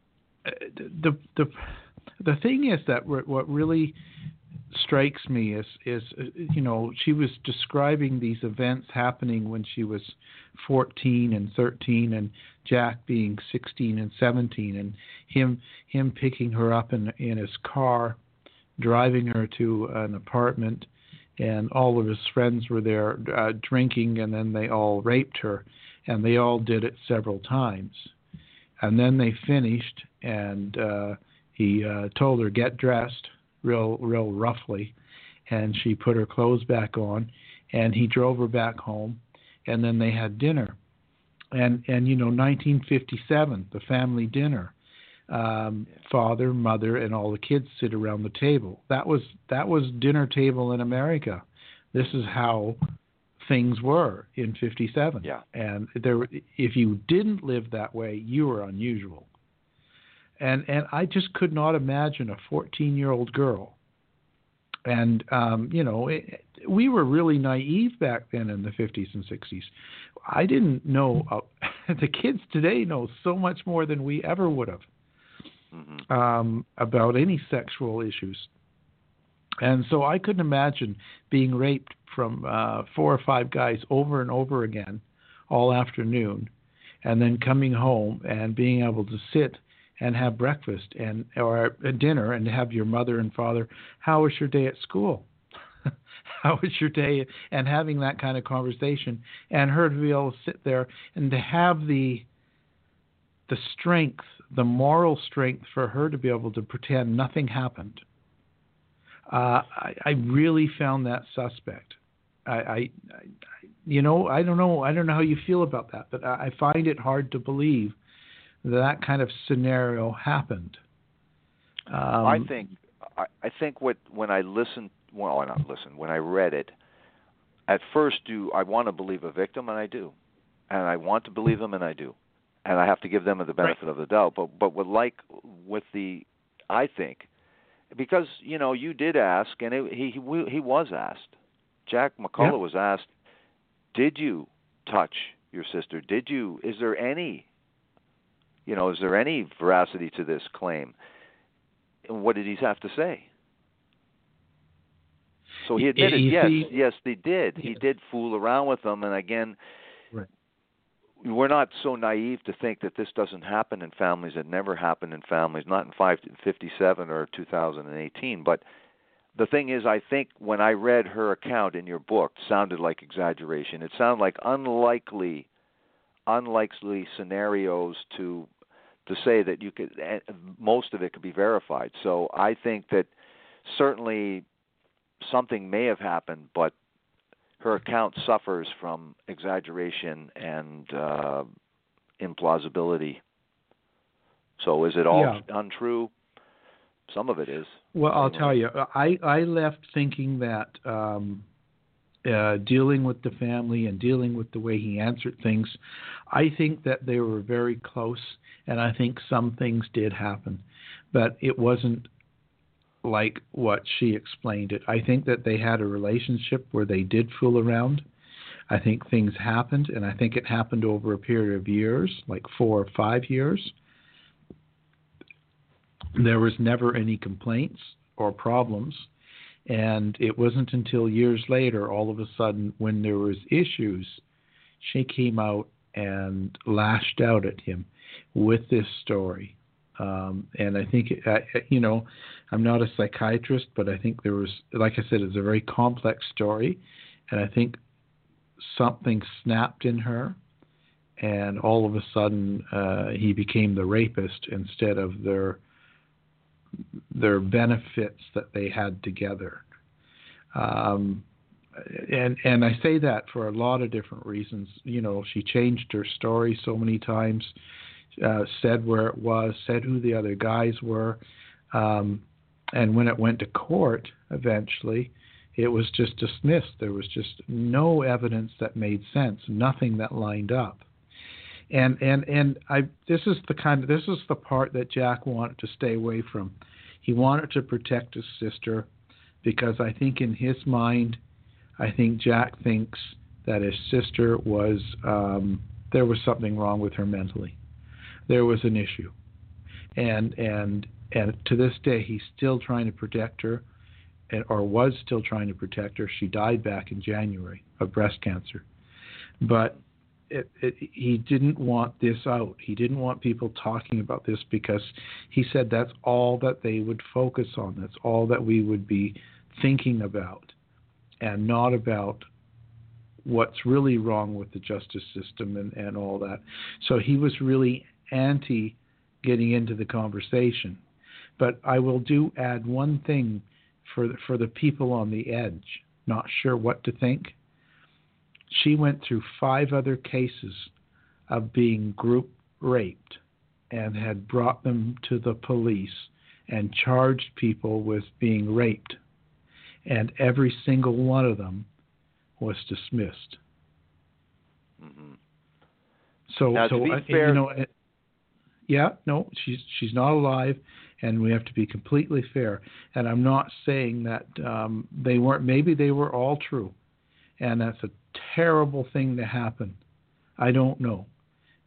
the the the thing is that what really strikes me is is you know, she was describing these events happening when she was fourteen and thirteen, and Jack being sixteen and seventeen, and him him picking her up in in his car, driving her to an apartment. And all of his friends were there uh, drinking, and then they all raped her, and they all did it several times. And then they finished, and uh, he uh, told her, get dressed, real real roughly, and she put her clothes back on, and he drove her back home, and then they had dinner. And, and you know, nineteen fifty-seven, the family dinner. Um, father, mother, and all the kids sit around the table. That was that was dinner table in America. This is how things were in fifty-seven. Yeah. And there, if you didn't live that way, you were unusual. And and I just could not imagine a fourteen-year-old girl. And um, you know, it, we were really naive back then in the fifties and sixties. I didn't know. Uh, the kids today know so much more than we ever would have Mm-hmm. um, about any sexual issues. And so I couldn't imagine being raped from uh, four or five guys over and over again all afternoon, and then coming home and being able to sit and have breakfast and or dinner and have your mother and father, how was your day at school? How was your day? And having that kind of conversation, and her to be able to sit there and to have the the strength, the moral strength for her to be able to pretend nothing happened. Uh, I, I really found that suspect. I, I, I, you know, I don't know. I don't know how you feel about that, but I, I find it hard to believe that, that kind of scenario happened. Um, I think, I, I think what when I listened, well, not listened, when I read it, at first, do I want to believe a victim, and I do, and I want to believe them, and I do, and I have to give them the benefit right. of the doubt. But but with like with the, I think, because you know you did ask, and it, he he he was asked. Jack McCullough yep. was asked, "Did you touch your sister? Did you? Is there any, you know, is there any veracity to this claim?" And what did he have to say? So he admitted, you yes, see, yes, they did. yes. He did fool around with them, and again, right. we're not so naive to think that this doesn't happen in families. It never happened in families, not in five fifty-seven or two thousand eighteen. But the thing is, I think when I read her account in your book, it sounded like exaggeration. It sounded like unlikely, unlikely scenarios to to say that you could. Most of it could be verified. So I think that certainly something may have happened, but her account suffers from exaggeration and uh, implausibility. So is it all Yeah. untrue? Some of it is. Well, I'll anyway. tell you, I, I left thinking that um, uh, dealing with the family and dealing with the way he answered things, I think that they were very close, and I think some things did happen, but it wasn't like what she explained it. I think that they had a relationship where they did fool around. I think things happened, and I think it happened over a period of years, like four or five years. There was never any complaints or problems, and it wasn't until years later, all of a sudden, when there was issues, she came out and lashed out at him with this story. Um, and I think, I, you know, I'm not a psychiatrist, but I think there was, like I said, it's a very complex story. And I think something snapped in her, and all of a sudden uh, he became the rapist instead of their their benefits that they had together. Um, and and I say that for a lot of different reasons. You know, she changed her story so many times. Uh, said where it was, said who the other guys were, um, and when it went to court eventually, it was just dismissed. There was just no evidence that made sense, nothing that lined up. And and and I this is the kind of this is the part that Jack wanted to stay away from. He wanted to protect his sister because I think in his mind, I think Jack thinks that his sister was um, there was something wrong with her mentally. There was an issue, and and and to this day he's still trying to protect her, and, or was still trying to protect her. She died back in January of breast cancer, but it, it, he didn't want this out. He didn't want people talking about this because he said that's all that they would focus on. That's all that we would be thinking about, and not about what's really wrong with the justice system and, and all that. So he was really anti getting into the conversation. But I will do add one thing for the, for the people on the edge, not sure what to think. She went through five other cases of being group raped and had brought them to the police and charged people with being raped. And every single one of them was dismissed. Mm-hmm. So, now, so to be uh, fair, you know, uh, yeah, no, she's she's not alive, and we have to be completely fair. And I'm not saying that um, they weren't. Maybe they were all true, and that's a terrible thing to happen. I don't know,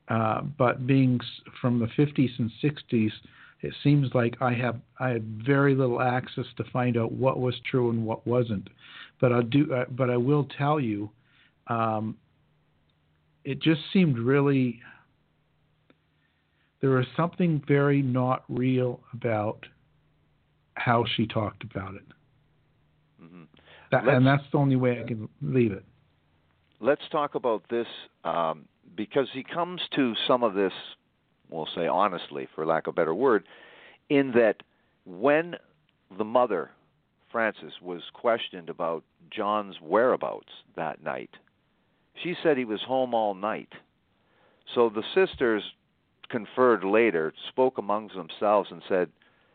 Uh, but being from the fifties and sixties, it seems like I have I had very little access to find out what was true and what wasn't. But I do. Uh, but I will tell you, um, it just seemed really. There was something very not real about how she talked about it. Mm-hmm. That, and that's the only way I can leave it. Let's talk about this um, because he comes to some of this, we'll say honestly, for lack of a better word, in that when the mother, Frances, was questioned about John's whereabouts that night, she said he was home all night. So the sisters conferred later, spoke amongst themselves and said,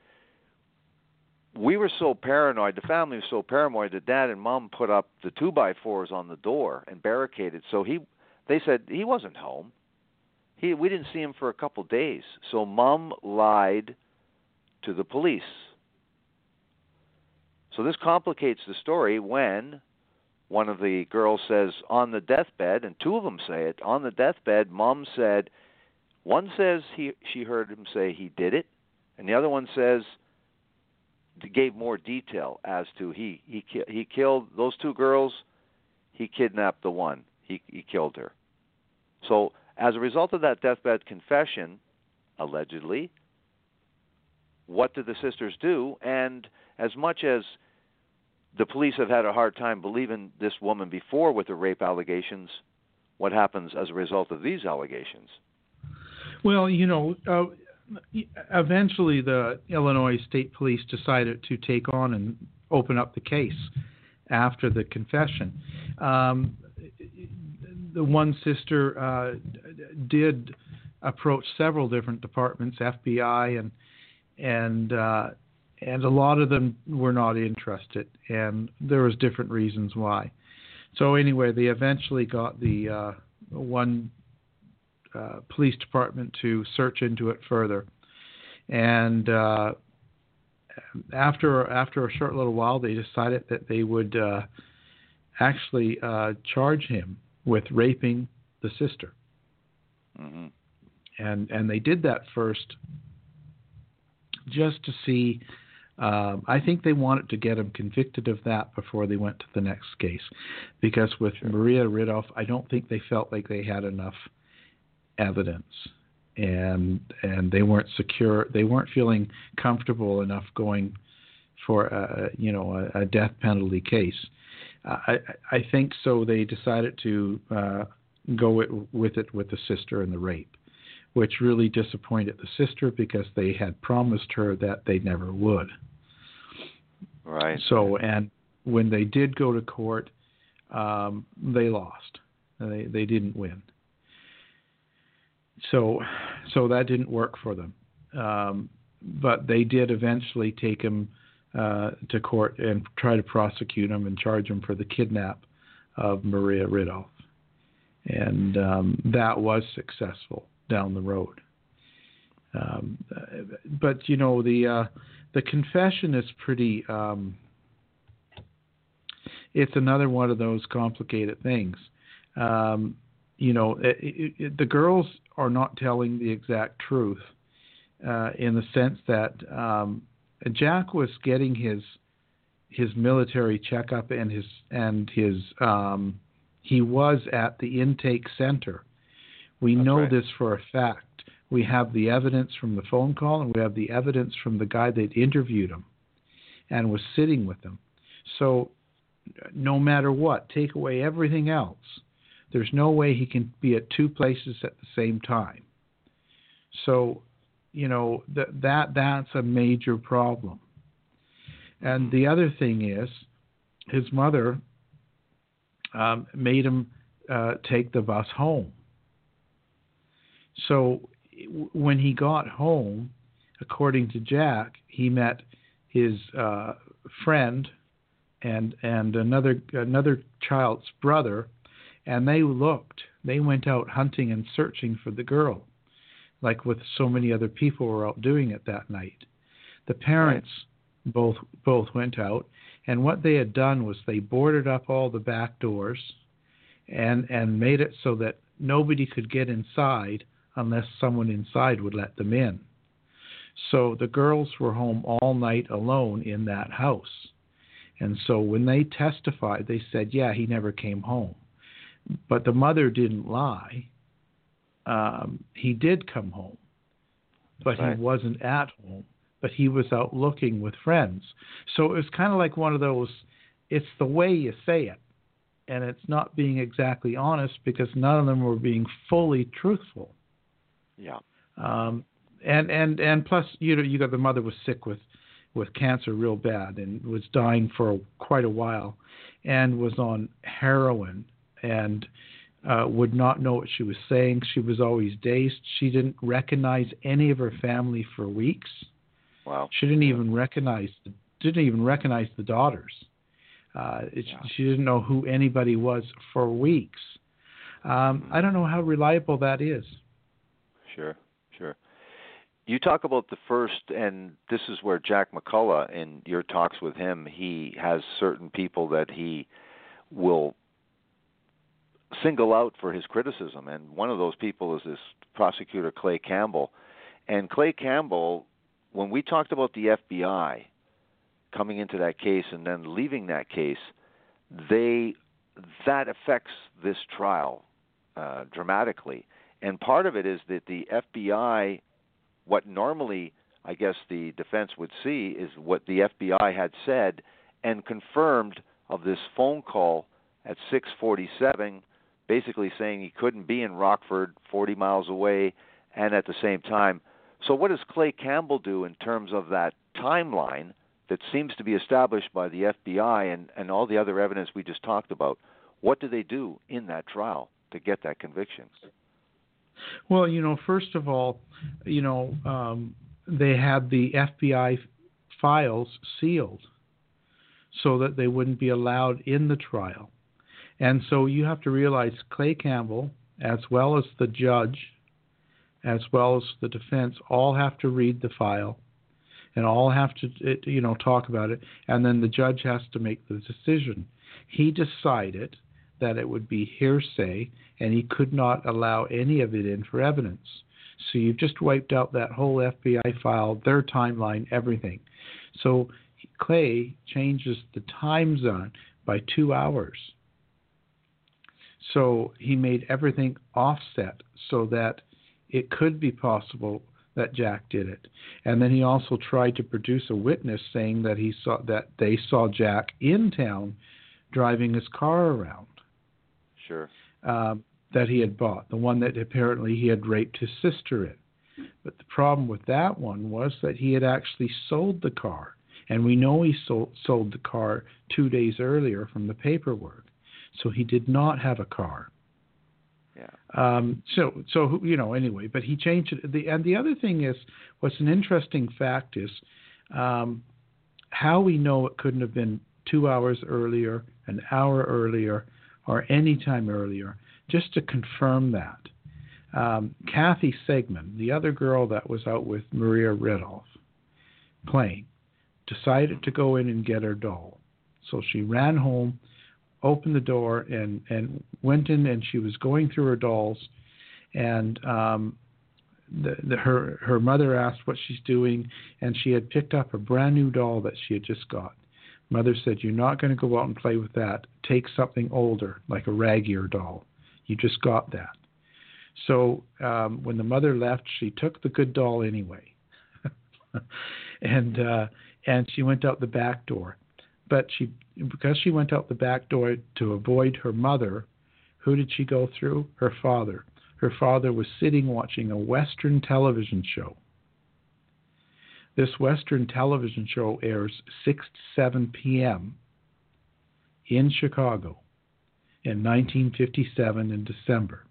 we were so paranoid, the family was so paranoid that Dad and Mom put up the two by fours on the door and barricaded. So he, they said he wasn't home. He, we didn't see him for a couple days. So Mom lied to the police. So this complicates the story when one of the girls says on the deathbed, and two of them say it, on the deathbed, Mom said, one says he she heard him say he did it, and the other one says, gave more detail as to he he he killed those two girls, he kidnapped the one, he he killed her. So as a result of that deathbed confession, allegedly, what did the sisters do? And as much as the police have had a hard time believing this woman before with the rape allegations, what happens as a result of these allegations? Well, you know, uh, eventually the Illinois State Police decided to take on and open up the case after the confession. Um, the one sister uh, did approach several different departments, F B I, and and uh, and a lot of them were not interested, and there was different reasons why. So anyway, they eventually got the uh, one uh, police department to search into it further, and uh, after after a short little while, they decided that they would uh, actually uh, charge him with raping the sister. Mm-hmm. And and they did that first just to see. Um, I think they wanted to get him convicted of that before they went to the next case, because with sure. Maria Ridulph, I don't think they felt like they had enough evidence, and and they weren't secure. They weren't feeling comfortable enough going for a, you know a, a death penalty case. Uh, I I think so. They decided to uh, go it, with it with the sister and the rape, which really disappointed the sister because they had promised her that they never would. Right. So, and when they did go to court, um, they lost. They they didn't win. So, so that didn't work for them. Um, but they did eventually take him uh, to court and try to prosecute him and charge him for the kidnap of Maria Ridulph, and um, that was successful down the road. Um, but you know the uh, the confession is pretty. Um, it's another one of those complicated things. Um, you know, it, it, it, the girls are not telling the exact truth uh, in the sense that um, Jack was getting his his military checkup and his and his um, he was at the intake center. We That's know right. this for a fact. We have the evidence from the phone call, and we have the evidence from the guy that interviewed him and was sitting with him. So no matter what, take away everything else, there's no way he can be at two places at the same time. So, you know, th- that that's a major problem. And the other thing is, his mother um, made him uh, take the bus home. So when he got home, according to Jack, he met his uh, friend and and another another child's brother, and they looked. They went out hunting and searching for the girl, like with so many other people were out doing it that night. The parents right. both both went out, and what they had done was they boarded up all the back doors, and and made it so that nobody could get inside unless someone inside would let them in. So the girls were home all night alone in that house. And so when they testified, they said, yeah, he never came home. But the mother didn't lie. Um, he did come home, but right. he wasn't at home. But he was out looking with friends. So it was kind of like one of those, it's the way you say it. And it's not being exactly honest because none of them were being fully truthful. Yeah. Um, and, and, and plus, you know, you got the mother was sick with, with cancer real bad and was dying for a, quite a while and was on heroin and uh, would not know what she was saying. She was always dazed. She didn't recognize any of her family for weeks. Wow. She didn't yeah. even recognize didn't even recognize the daughters. Uh, it, yeah. She didn't know who anybody was for weeks. Um, mm-hmm. I don't know how reliable that is. Sure, sure. You talk about the first, and this is where Jack McCullough, in your talks with him, he has certain people that he will single out for his criticism, and one of those people is this prosecutor Clay Campbell. And Clay Campbell, when we talked about the F B I coming into that case and then leaving that case, they that affects this trial uh, dramatically. And part of it is that the F B I, what normally I guess the defense would see is what the F B I had said and confirmed of this phone call at six forty-seven, basically saying he couldn't be in Rockford, forty miles away, and at the same time. So what does Clay Campbell do in terms of that timeline that seems to be established by the F B I and, and all the other evidence we just talked about? What do they do in that trial to get that conviction? Well, you know, first of all, you know, um, they had the F B I files sealed so that they wouldn't be allowed in the trial. And so you have to realize Clay Campbell, as well as the judge, as well as the defense, all have to read the file and all have to, you know, talk about it. And then the judge has to make the decision. He decided that it would be hearsay and he could not allow any of it in for evidence. So you've just wiped out that whole F B I file, their timeline, everything. So Clay changes the time zone by two hours. So he made everything offset so that it could be possible that Jack did it. And then he also tried to produce a witness saying that he saw that they saw Jack in town driving his car around. Sure. Um, that he had bought, the one that apparently he had raped his sister in. But the problem with that one was that he had actually sold the car. And we know he sold, sold the car two days earlier from the paperwork. So he did not have a car. Yeah. Um, so, so you know, anyway, but he changed it. The, and the other thing is, what's an interesting fact is um, how we know it couldn't have been two hours earlier, an hour earlier, or any time earlier, just to confirm that. Um, Kathy Segman, the other girl that was out with Maria Ridolph playing, decided to go in and get her doll. So she ran home, opened the door, and, and went in, and she was going through her dolls. And um, the, the, her, her mother asked what she's doing, and she had picked up a brand new doll that she had just got. Mother said, "You're not going to go out and play with that. Take something older, like a rag-ear doll. You just got that." So um, when the mother left, she took the good doll anyway. and uh, and she went out the back door. But she, because she went out the back door to avoid her mother, who did she go through? Her father. Her father was sitting watching a Western television show. This Western television show airs six to seven p.m. in Chicago in nineteen fifty-seven in December.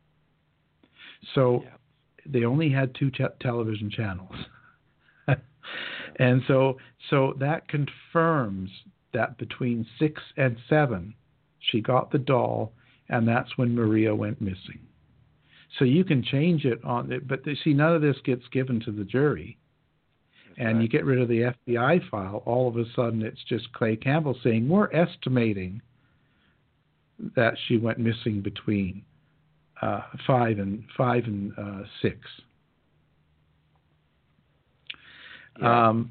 So yeah. They only had two te- television channels. And so so that confirms that between six and seven, she got the doll, and that's when Maria went missing. So you can change it on it, but they, see, none of this gets given to the jury. That's and right. You get rid of the F B I file, all of a sudden it's just Clay Campbell saying, we're estimating that she went missing between uh, five and five and uh, six. Yeah. Um,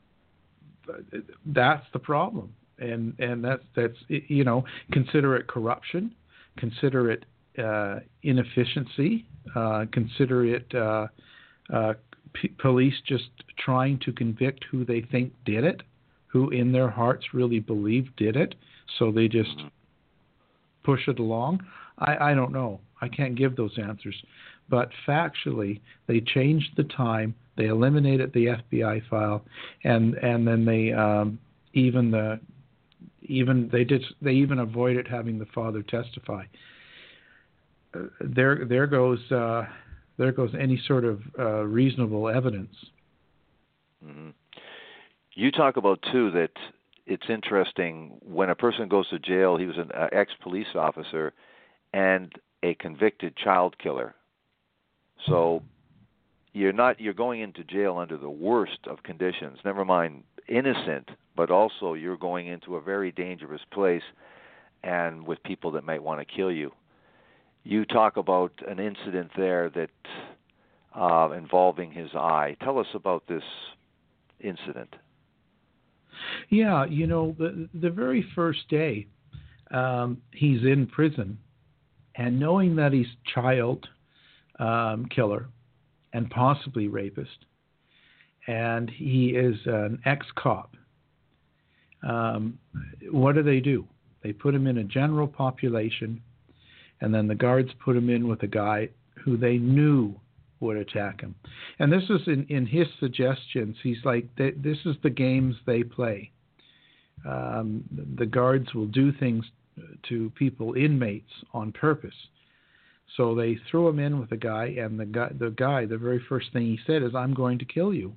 that's the problem, and and that's that's you know, consider it corruption, consider it uh, inefficiency, uh, consider it uh, uh, p- police just trying to convict who they think did it, who in their hearts really believe did it, so they just mm-hmm. push it along. I, I don't know. I can't give those answers. But factually, they changed the time, they eliminated the F B I file, and and then they um, even the even they did they even avoided having the father testify. Uh, there there goes uh, there goes any sort of uh, reasonable evidence. Mm-hmm. You talk about too that it's interesting when a person goes to jail. He was an uh, ex-police officer and a convicted child killer. So you're not you're going into jail under the worst of conditions. Never mind innocent, but also you're going into a very dangerous place and with people that might want to kill you. You talk about an incident there that uh, involving his eye. Tell us about this incident. Yeah, you know, the the very first day um, he's in prison, and knowing that he's child um, killer and possibly rapist, and he is an ex-cop, um, what do they do? They put him in a general population, and then the guards put him in with a guy who they knew would attack him. And this is in, in his suggestions. He's like, this is the games they play. Um, the guards will do things to people, inmates, on purpose. So they threw him in with a guy, and the guy, the guy, the very first thing he said is, "I'm going to kill you."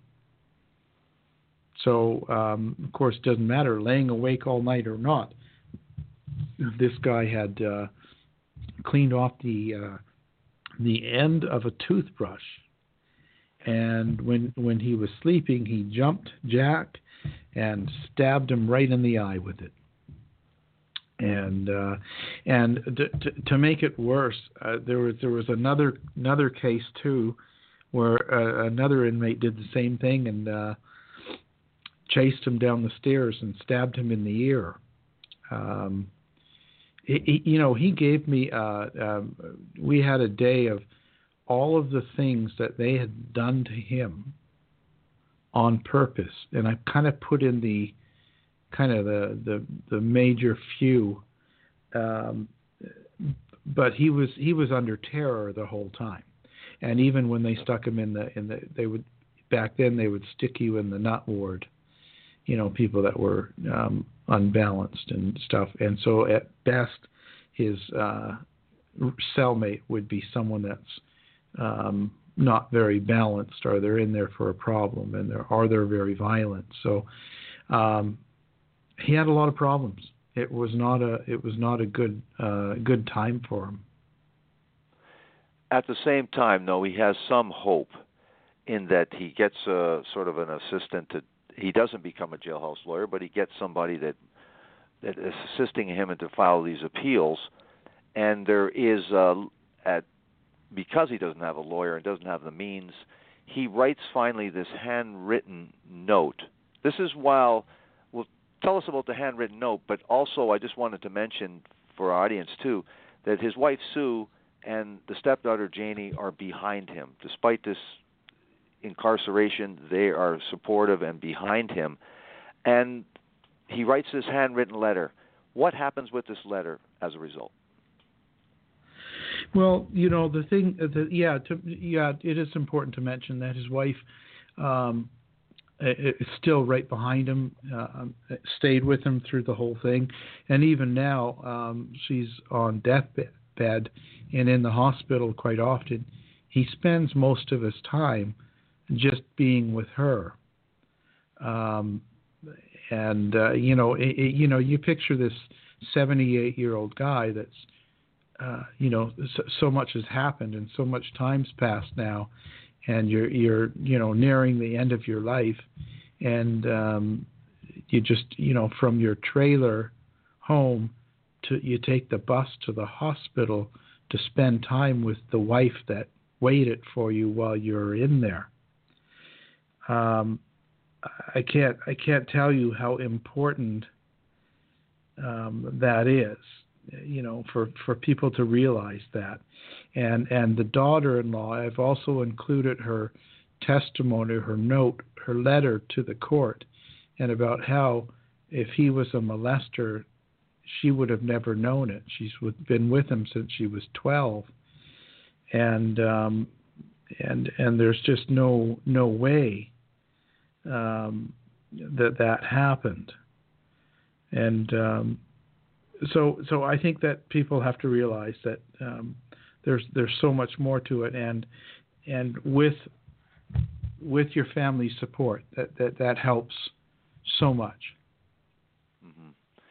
So, um, of course, it doesn't matter, laying awake all night or not. This guy had uh, cleaned off the uh, the end of a toothbrush, and when when he was sleeping, he jumped Jack and stabbed him right in the eye with it. And uh, and to, to, to make it worse, uh, there was there was another another case too, where uh, another inmate did the same thing and uh, chased him down the stairs and stabbed him in the ear. Um, he, he, you know, he gave me. Uh, um, we had a day of all of the things that they had done to him on purpose, and I kind of put in the kind of the, the, the major few, um, but he was he was under terror the whole time, and even when they stuck him in the in the they would back then they would stick you in the nut ward, you know, people that were um, unbalanced and stuff, and so at best his uh, cellmate would be someone that's um, not very balanced, or they're in there for a problem, and they're or they're very violent. So. Um, He had a lot of problems. It was not a it was not a good uh, good time for him. At the same time, though, he has some hope in that he gets a sort of an assistant. To, he doesn't become a jailhouse lawyer, but he gets somebody that that is assisting him to file these appeals. And there is uh, at because he doesn't have a lawyer and doesn't have the means, he writes finally this handwritten note. This is while. Tell us about the handwritten note, but also I just wanted to mention for our audience too that his wife Sue and the stepdaughter Janie are behind him. Despite this incarceration, they are supportive and behind him. And he writes this handwritten letter. What happens with this letter as a result? Well, you know, the thing, the, yeah, to, yeah, it is important to mention that his wife um, is still right behind him, uh, stayed with him through the whole thing. And even now, um, she's on deathbed and in the hospital quite often. He spends most of his time just being with her. Um, and, uh, you know, it, it, you know, you picture this seventy-eight-year-old guy that's, uh, you know, so, so much has happened and so much time's passed now. And you're, you're, you know, nearing the end of your life, and um, you just, you know, from your trailer home to you take the bus to the hospital to spend time with the wife that waited for you while you're in there. Um, I can't I can't tell you how important um, that is, you know, for, for people to realize that. And and the daughter-in-law, I've also included her testimony, her note, her letter to the court, and about how if he was a molester, she would have never known it. She's been with him since she was twelve, and um, and and there's just no no way um, that that happened. And um, so so I think that people have to realize that um, there's there's so much more to it, and and with with your family's support, that that, that helps so much. Mm-hmm.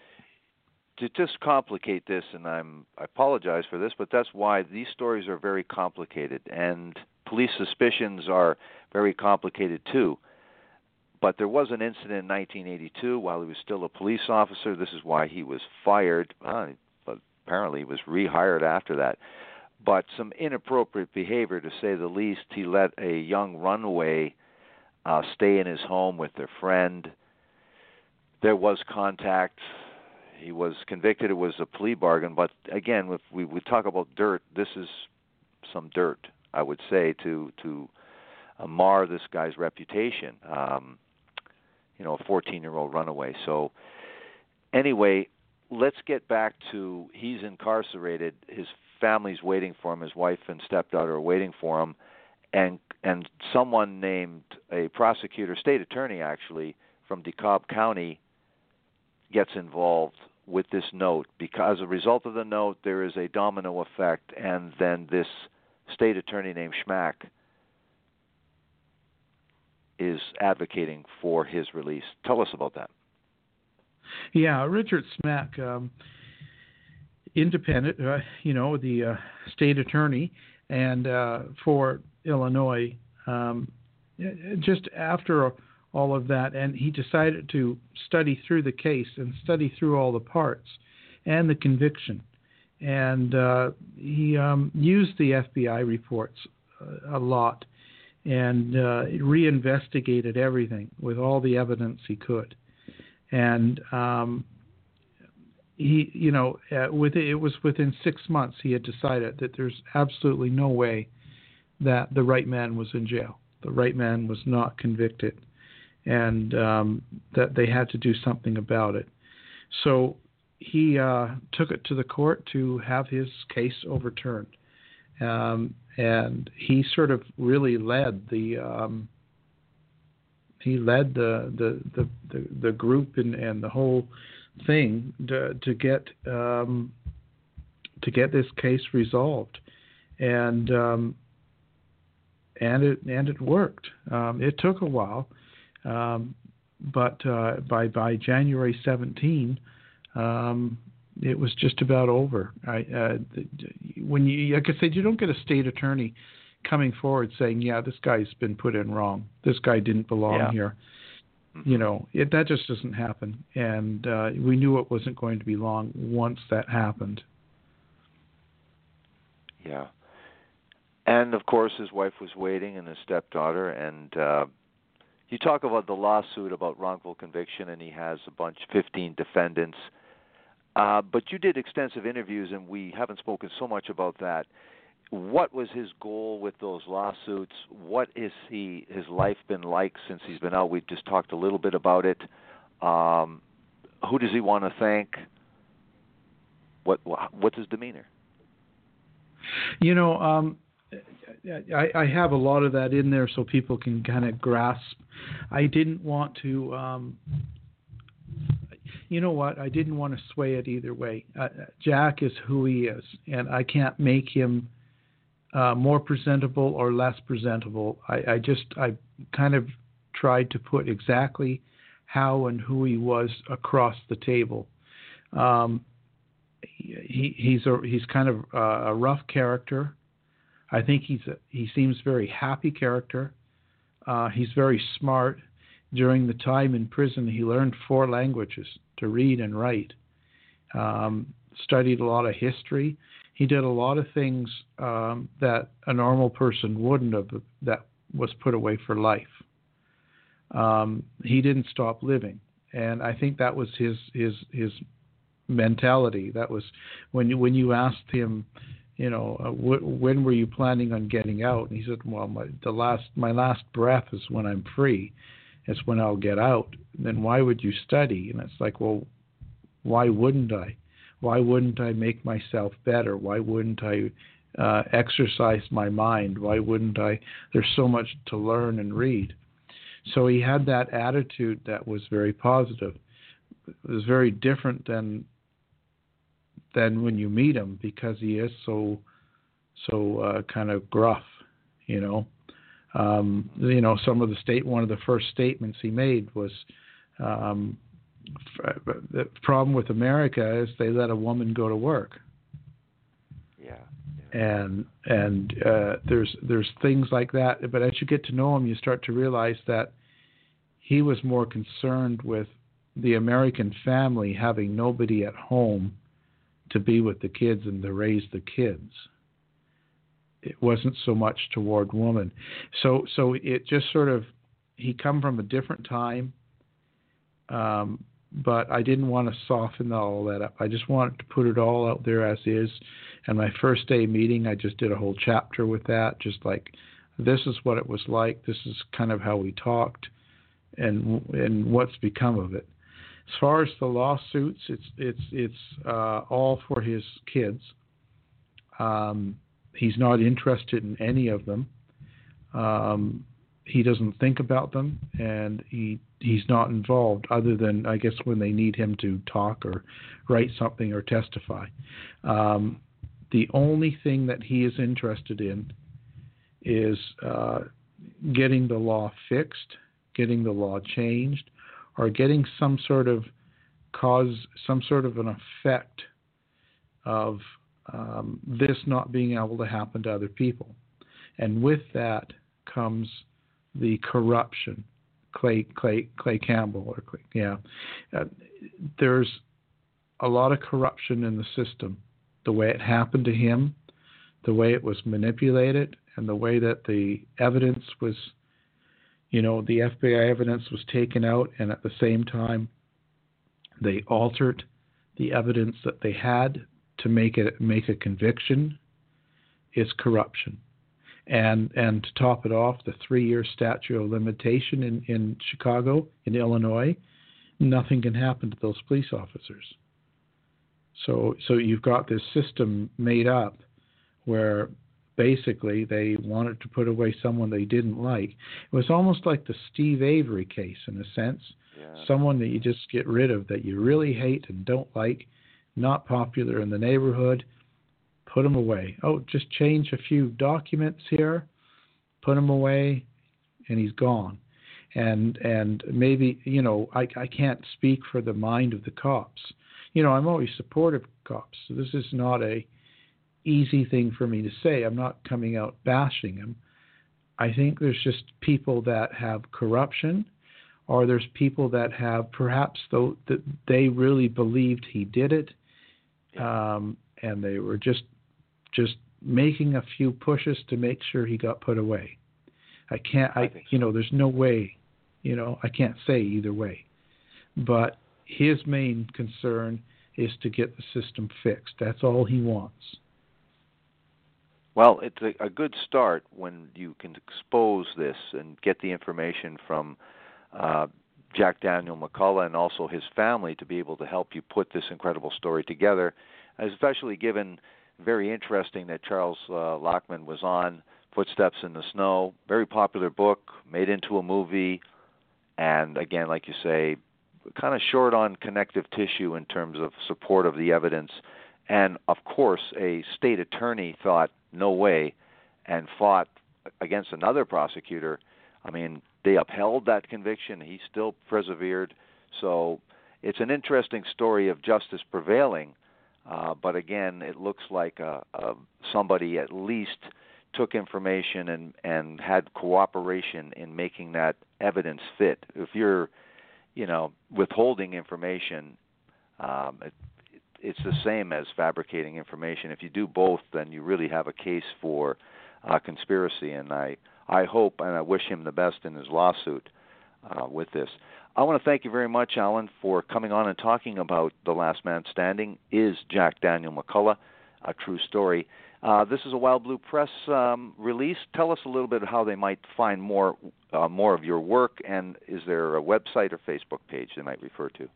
To just complicate this, and I'm I apologize for this, but that's why these stories are very complicated, and police suspicions are very complicated too. But there was an incident in nineteen eighty-two while he was still a police officer. This is why he was fired, uh, but apparently he was rehired after that. But some inappropriate behavior, to say the least. He let a young runaway uh, stay in his home with their friend. There was contact. He was convicted. It was a plea bargain. But again, if we, we talk about dirt, this is some dirt, I would say, to to uh, mar this guy's reputation. Um, you know, a fourteen-year-old runaway. So anyway, let's get back to he's incarcerated. His family's waiting for him. His wife and stepdaughter are waiting for him. And and someone named a prosecutor, state attorney actually, from DeKalb County gets involved with this note, because as a result of the note, there is a domino effect, and then this state attorney named Schmack is advocating for his release. Tell us about that. Yeah, Richard Schmack, um, independent, uh, you know, the uh, state attorney, and uh, for Illinois, um, just after all of that, and he decided to study through the case and study through all the parts and the conviction. And uh, he um, used the F B I reports uh, a lot and uh, reinvestigated everything with all the evidence he could. And um, he, you know, uh, with it, it was within six months he had decided that there's absolutely no way that the right man was in jail. The right man was not convicted, and um, that they had to do something about it. So he uh, took it to the court to have his case overturned. Um, and he sort of really led the um, he led the the, the, the, the group and, and the whole thing to, to get um, to get this case resolved, and um, and it and it worked. Um, it took a while, um, but uh, by by January seventeenth, um, it was just about over. I, uh, when you, like I said, you don't get a state attorney coming forward saying, "Yeah, this guy's been put in wrong. This guy didn't belong yeah. here." You know, it, that just doesn't happen. And uh, we knew it wasn't going to be long once that happened. Yeah. And, of course, his wife was waiting and his stepdaughter. And uh, you talk about the lawsuit about wrongful conviction, and he has a bunch, fifteen defendants. Uh, but you did extensive interviews, and we haven't spoken so much about that. What was his goal with those lawsuits? What is he his life been like since he's been out? We've just talked a little bit about it. Um, who does he want to thank? What what's his demeanor? You know, um, I, I have a lot of that in there so people can kind of grasp. I didn't want to. Um, you know what? I didn't want to sway it either way. Uh, Jack is who he is, and I can't make him Uh, more presentable or less presentable. I, I just, I kind of tried to put exactly how and who he was across the table. Um, he, he's a, he's kind of a rough character. I think he's a, he seems very happy character. Uh, he's very smart. During the time in prison, he learned four languages, to read and write. Um, studied a lot of history. He did a lot of things um, that a normal person wouldn't have, that was put away for life. Um, he didn't stop living. And I think that was his his his mentality. That was when you, when you asked him, you know, uh, wh- when were you planning on getting out? And he said, well, my the last my last breath is when I'm free. It's when I'll get out. Then why would you study? And it's like, well, why wouldn't I? Why wouldn't I make myself better? Why wouldn't I uh, exercise my mind? Why wouldn't I? There's so much to learn and read. So he had that attitude that was very positive. It was very different than than when you meet him, because he is so so uh, kind of gruff, you know. Um, you know, some of the state one of the first statements he made was, um, the problem with America is they let a woman go to work. Yeah. And and uh, there's there's things like that. But as you get to know him, you start to realize that he was more concerned with the American family having nobody at home to be with the kids and to raise the kids. It wasn't so much toward women. So so it just sort of, he come from a different time, um, but I didn't want to soften all that up. I just wanted to put it all out there as is. And my first day meeting, I just did a whole chapter with that, just like, this is what it was like, this is kind of how we talked, and and what's become of it. As far as the lawsuits, it's it's it's uh, all for his kids. Um, he's not interested in any of them. Um, he doesn't think about them, and he he's not involved, other than, I guess, when they need him to talk or write something or testify. Um, the only thing that he is interested in is uh, getting the law fixed, getting the law changed, or getting some sort of cause, some sort of an effect of um, this not being able to happen to other people. And with that comes the corruption. Clay Clay Clay Campbell, or Clay, yeah, uh, there's a lot of corruption in the system. The way it happened to him, the way it was manipulated, and the way that the evidence was, you know, the F B I evidence was taken out, and at the same time, they altered the evidence that they had to make it make a conviction, is corruption. And and to top it off, the three-year statute of limitation in, in Chicago, in Illinois, nothing can happen to those police officers. So so you've got this system made up where basically they wanted to put away someone they didn't like. It was almost like the Steve Avery case, in a sense. Yeah. Someone that you just get rid of, that you really hate and don't like, not popular in the neighborhood. Put them away. Oh, just change a few documents here, put him away, and he's gone. And and maybe, you know, I, I can't speak for the mind of the cops. You know, I'm always supportive of cops, so this is not a easy thing for me to say. I'm not coming out bashing them. I think there's just people that have corruption, or there's people that have perhaps, though, that they really believed he did it, um, and they were just just making a few pushes to make sure he got put away. I can't, I, I you know, there's no way, you know, I can't say either way. But his main concern is to get the system fixed. That's all he wants. Well, it's a, a good start when you can expose this and get the information from uh, Jack Daniel McCullough and also his family to be able to help you put this incredible story together, especially given, very interesting that Charles uh, Lockman was on Footsteps in the Snow, very popular book, made into a movie, and again, like you say, kind of short on connective tissue in terms of support of the evidence. And, of course, a state attorney thought, no way, and fought against another prosecutor. I mean, they upheld that conviction. He still persevered. So it's an interesting story of justice prevailing. Uh, but, again, it looks like uh, uh, somebody at least took information and, and had cooperation in making that evidence fit. If you're, you know, withholding information, um, it, it's the same as fabricating information. If you do both, then you really have a case for uh, conspiracy. And I, I hope and I wish him the best in his lawsuit uh, with this. I want to thank you very much, Alan, for coming on and talking about The Last Man Standing is Jack Daniel McCullough, a true story. Uh, this is a Wild Blue Press um, release. Tell us a little bit how they might find more uh, more of your work, and is there a website or Facebook page they might refer to?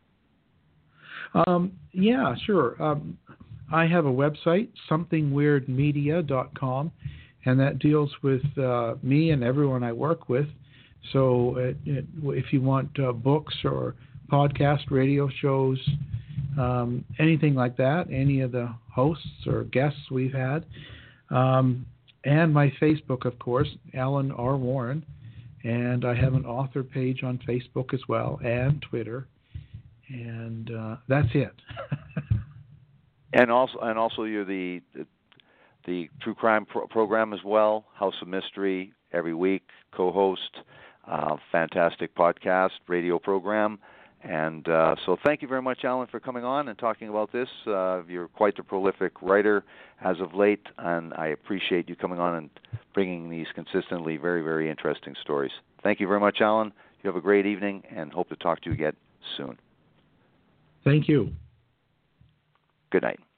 Um, yeah, sure. Um, I have a website, something weird media dot com, and that deals with uh, me and everyone I work with. So it, it, if you want uh, books or podcast, radio shows, um, anything like that, any of the hosts or guests we've had, um, and my Facebook, of course, Alan R. Warren, and I have an author page on Facebook as well, and Twitter, and uh, that's it. and also, and also, you're the the, the true crime pro- program as well, House of Mystery, every week, co-host. Uh, fantastic podcast, radio program. And uh, so thank you very much, Alan, for coming on and talking about this. Uh, you're quite a prolific writer as of late, and I appreciate you coming on and bringing these consistently very, very interesting stories. Thank you very much, Alan. You have a great evening, and hope to talk to you again soon. Thank you. Good night.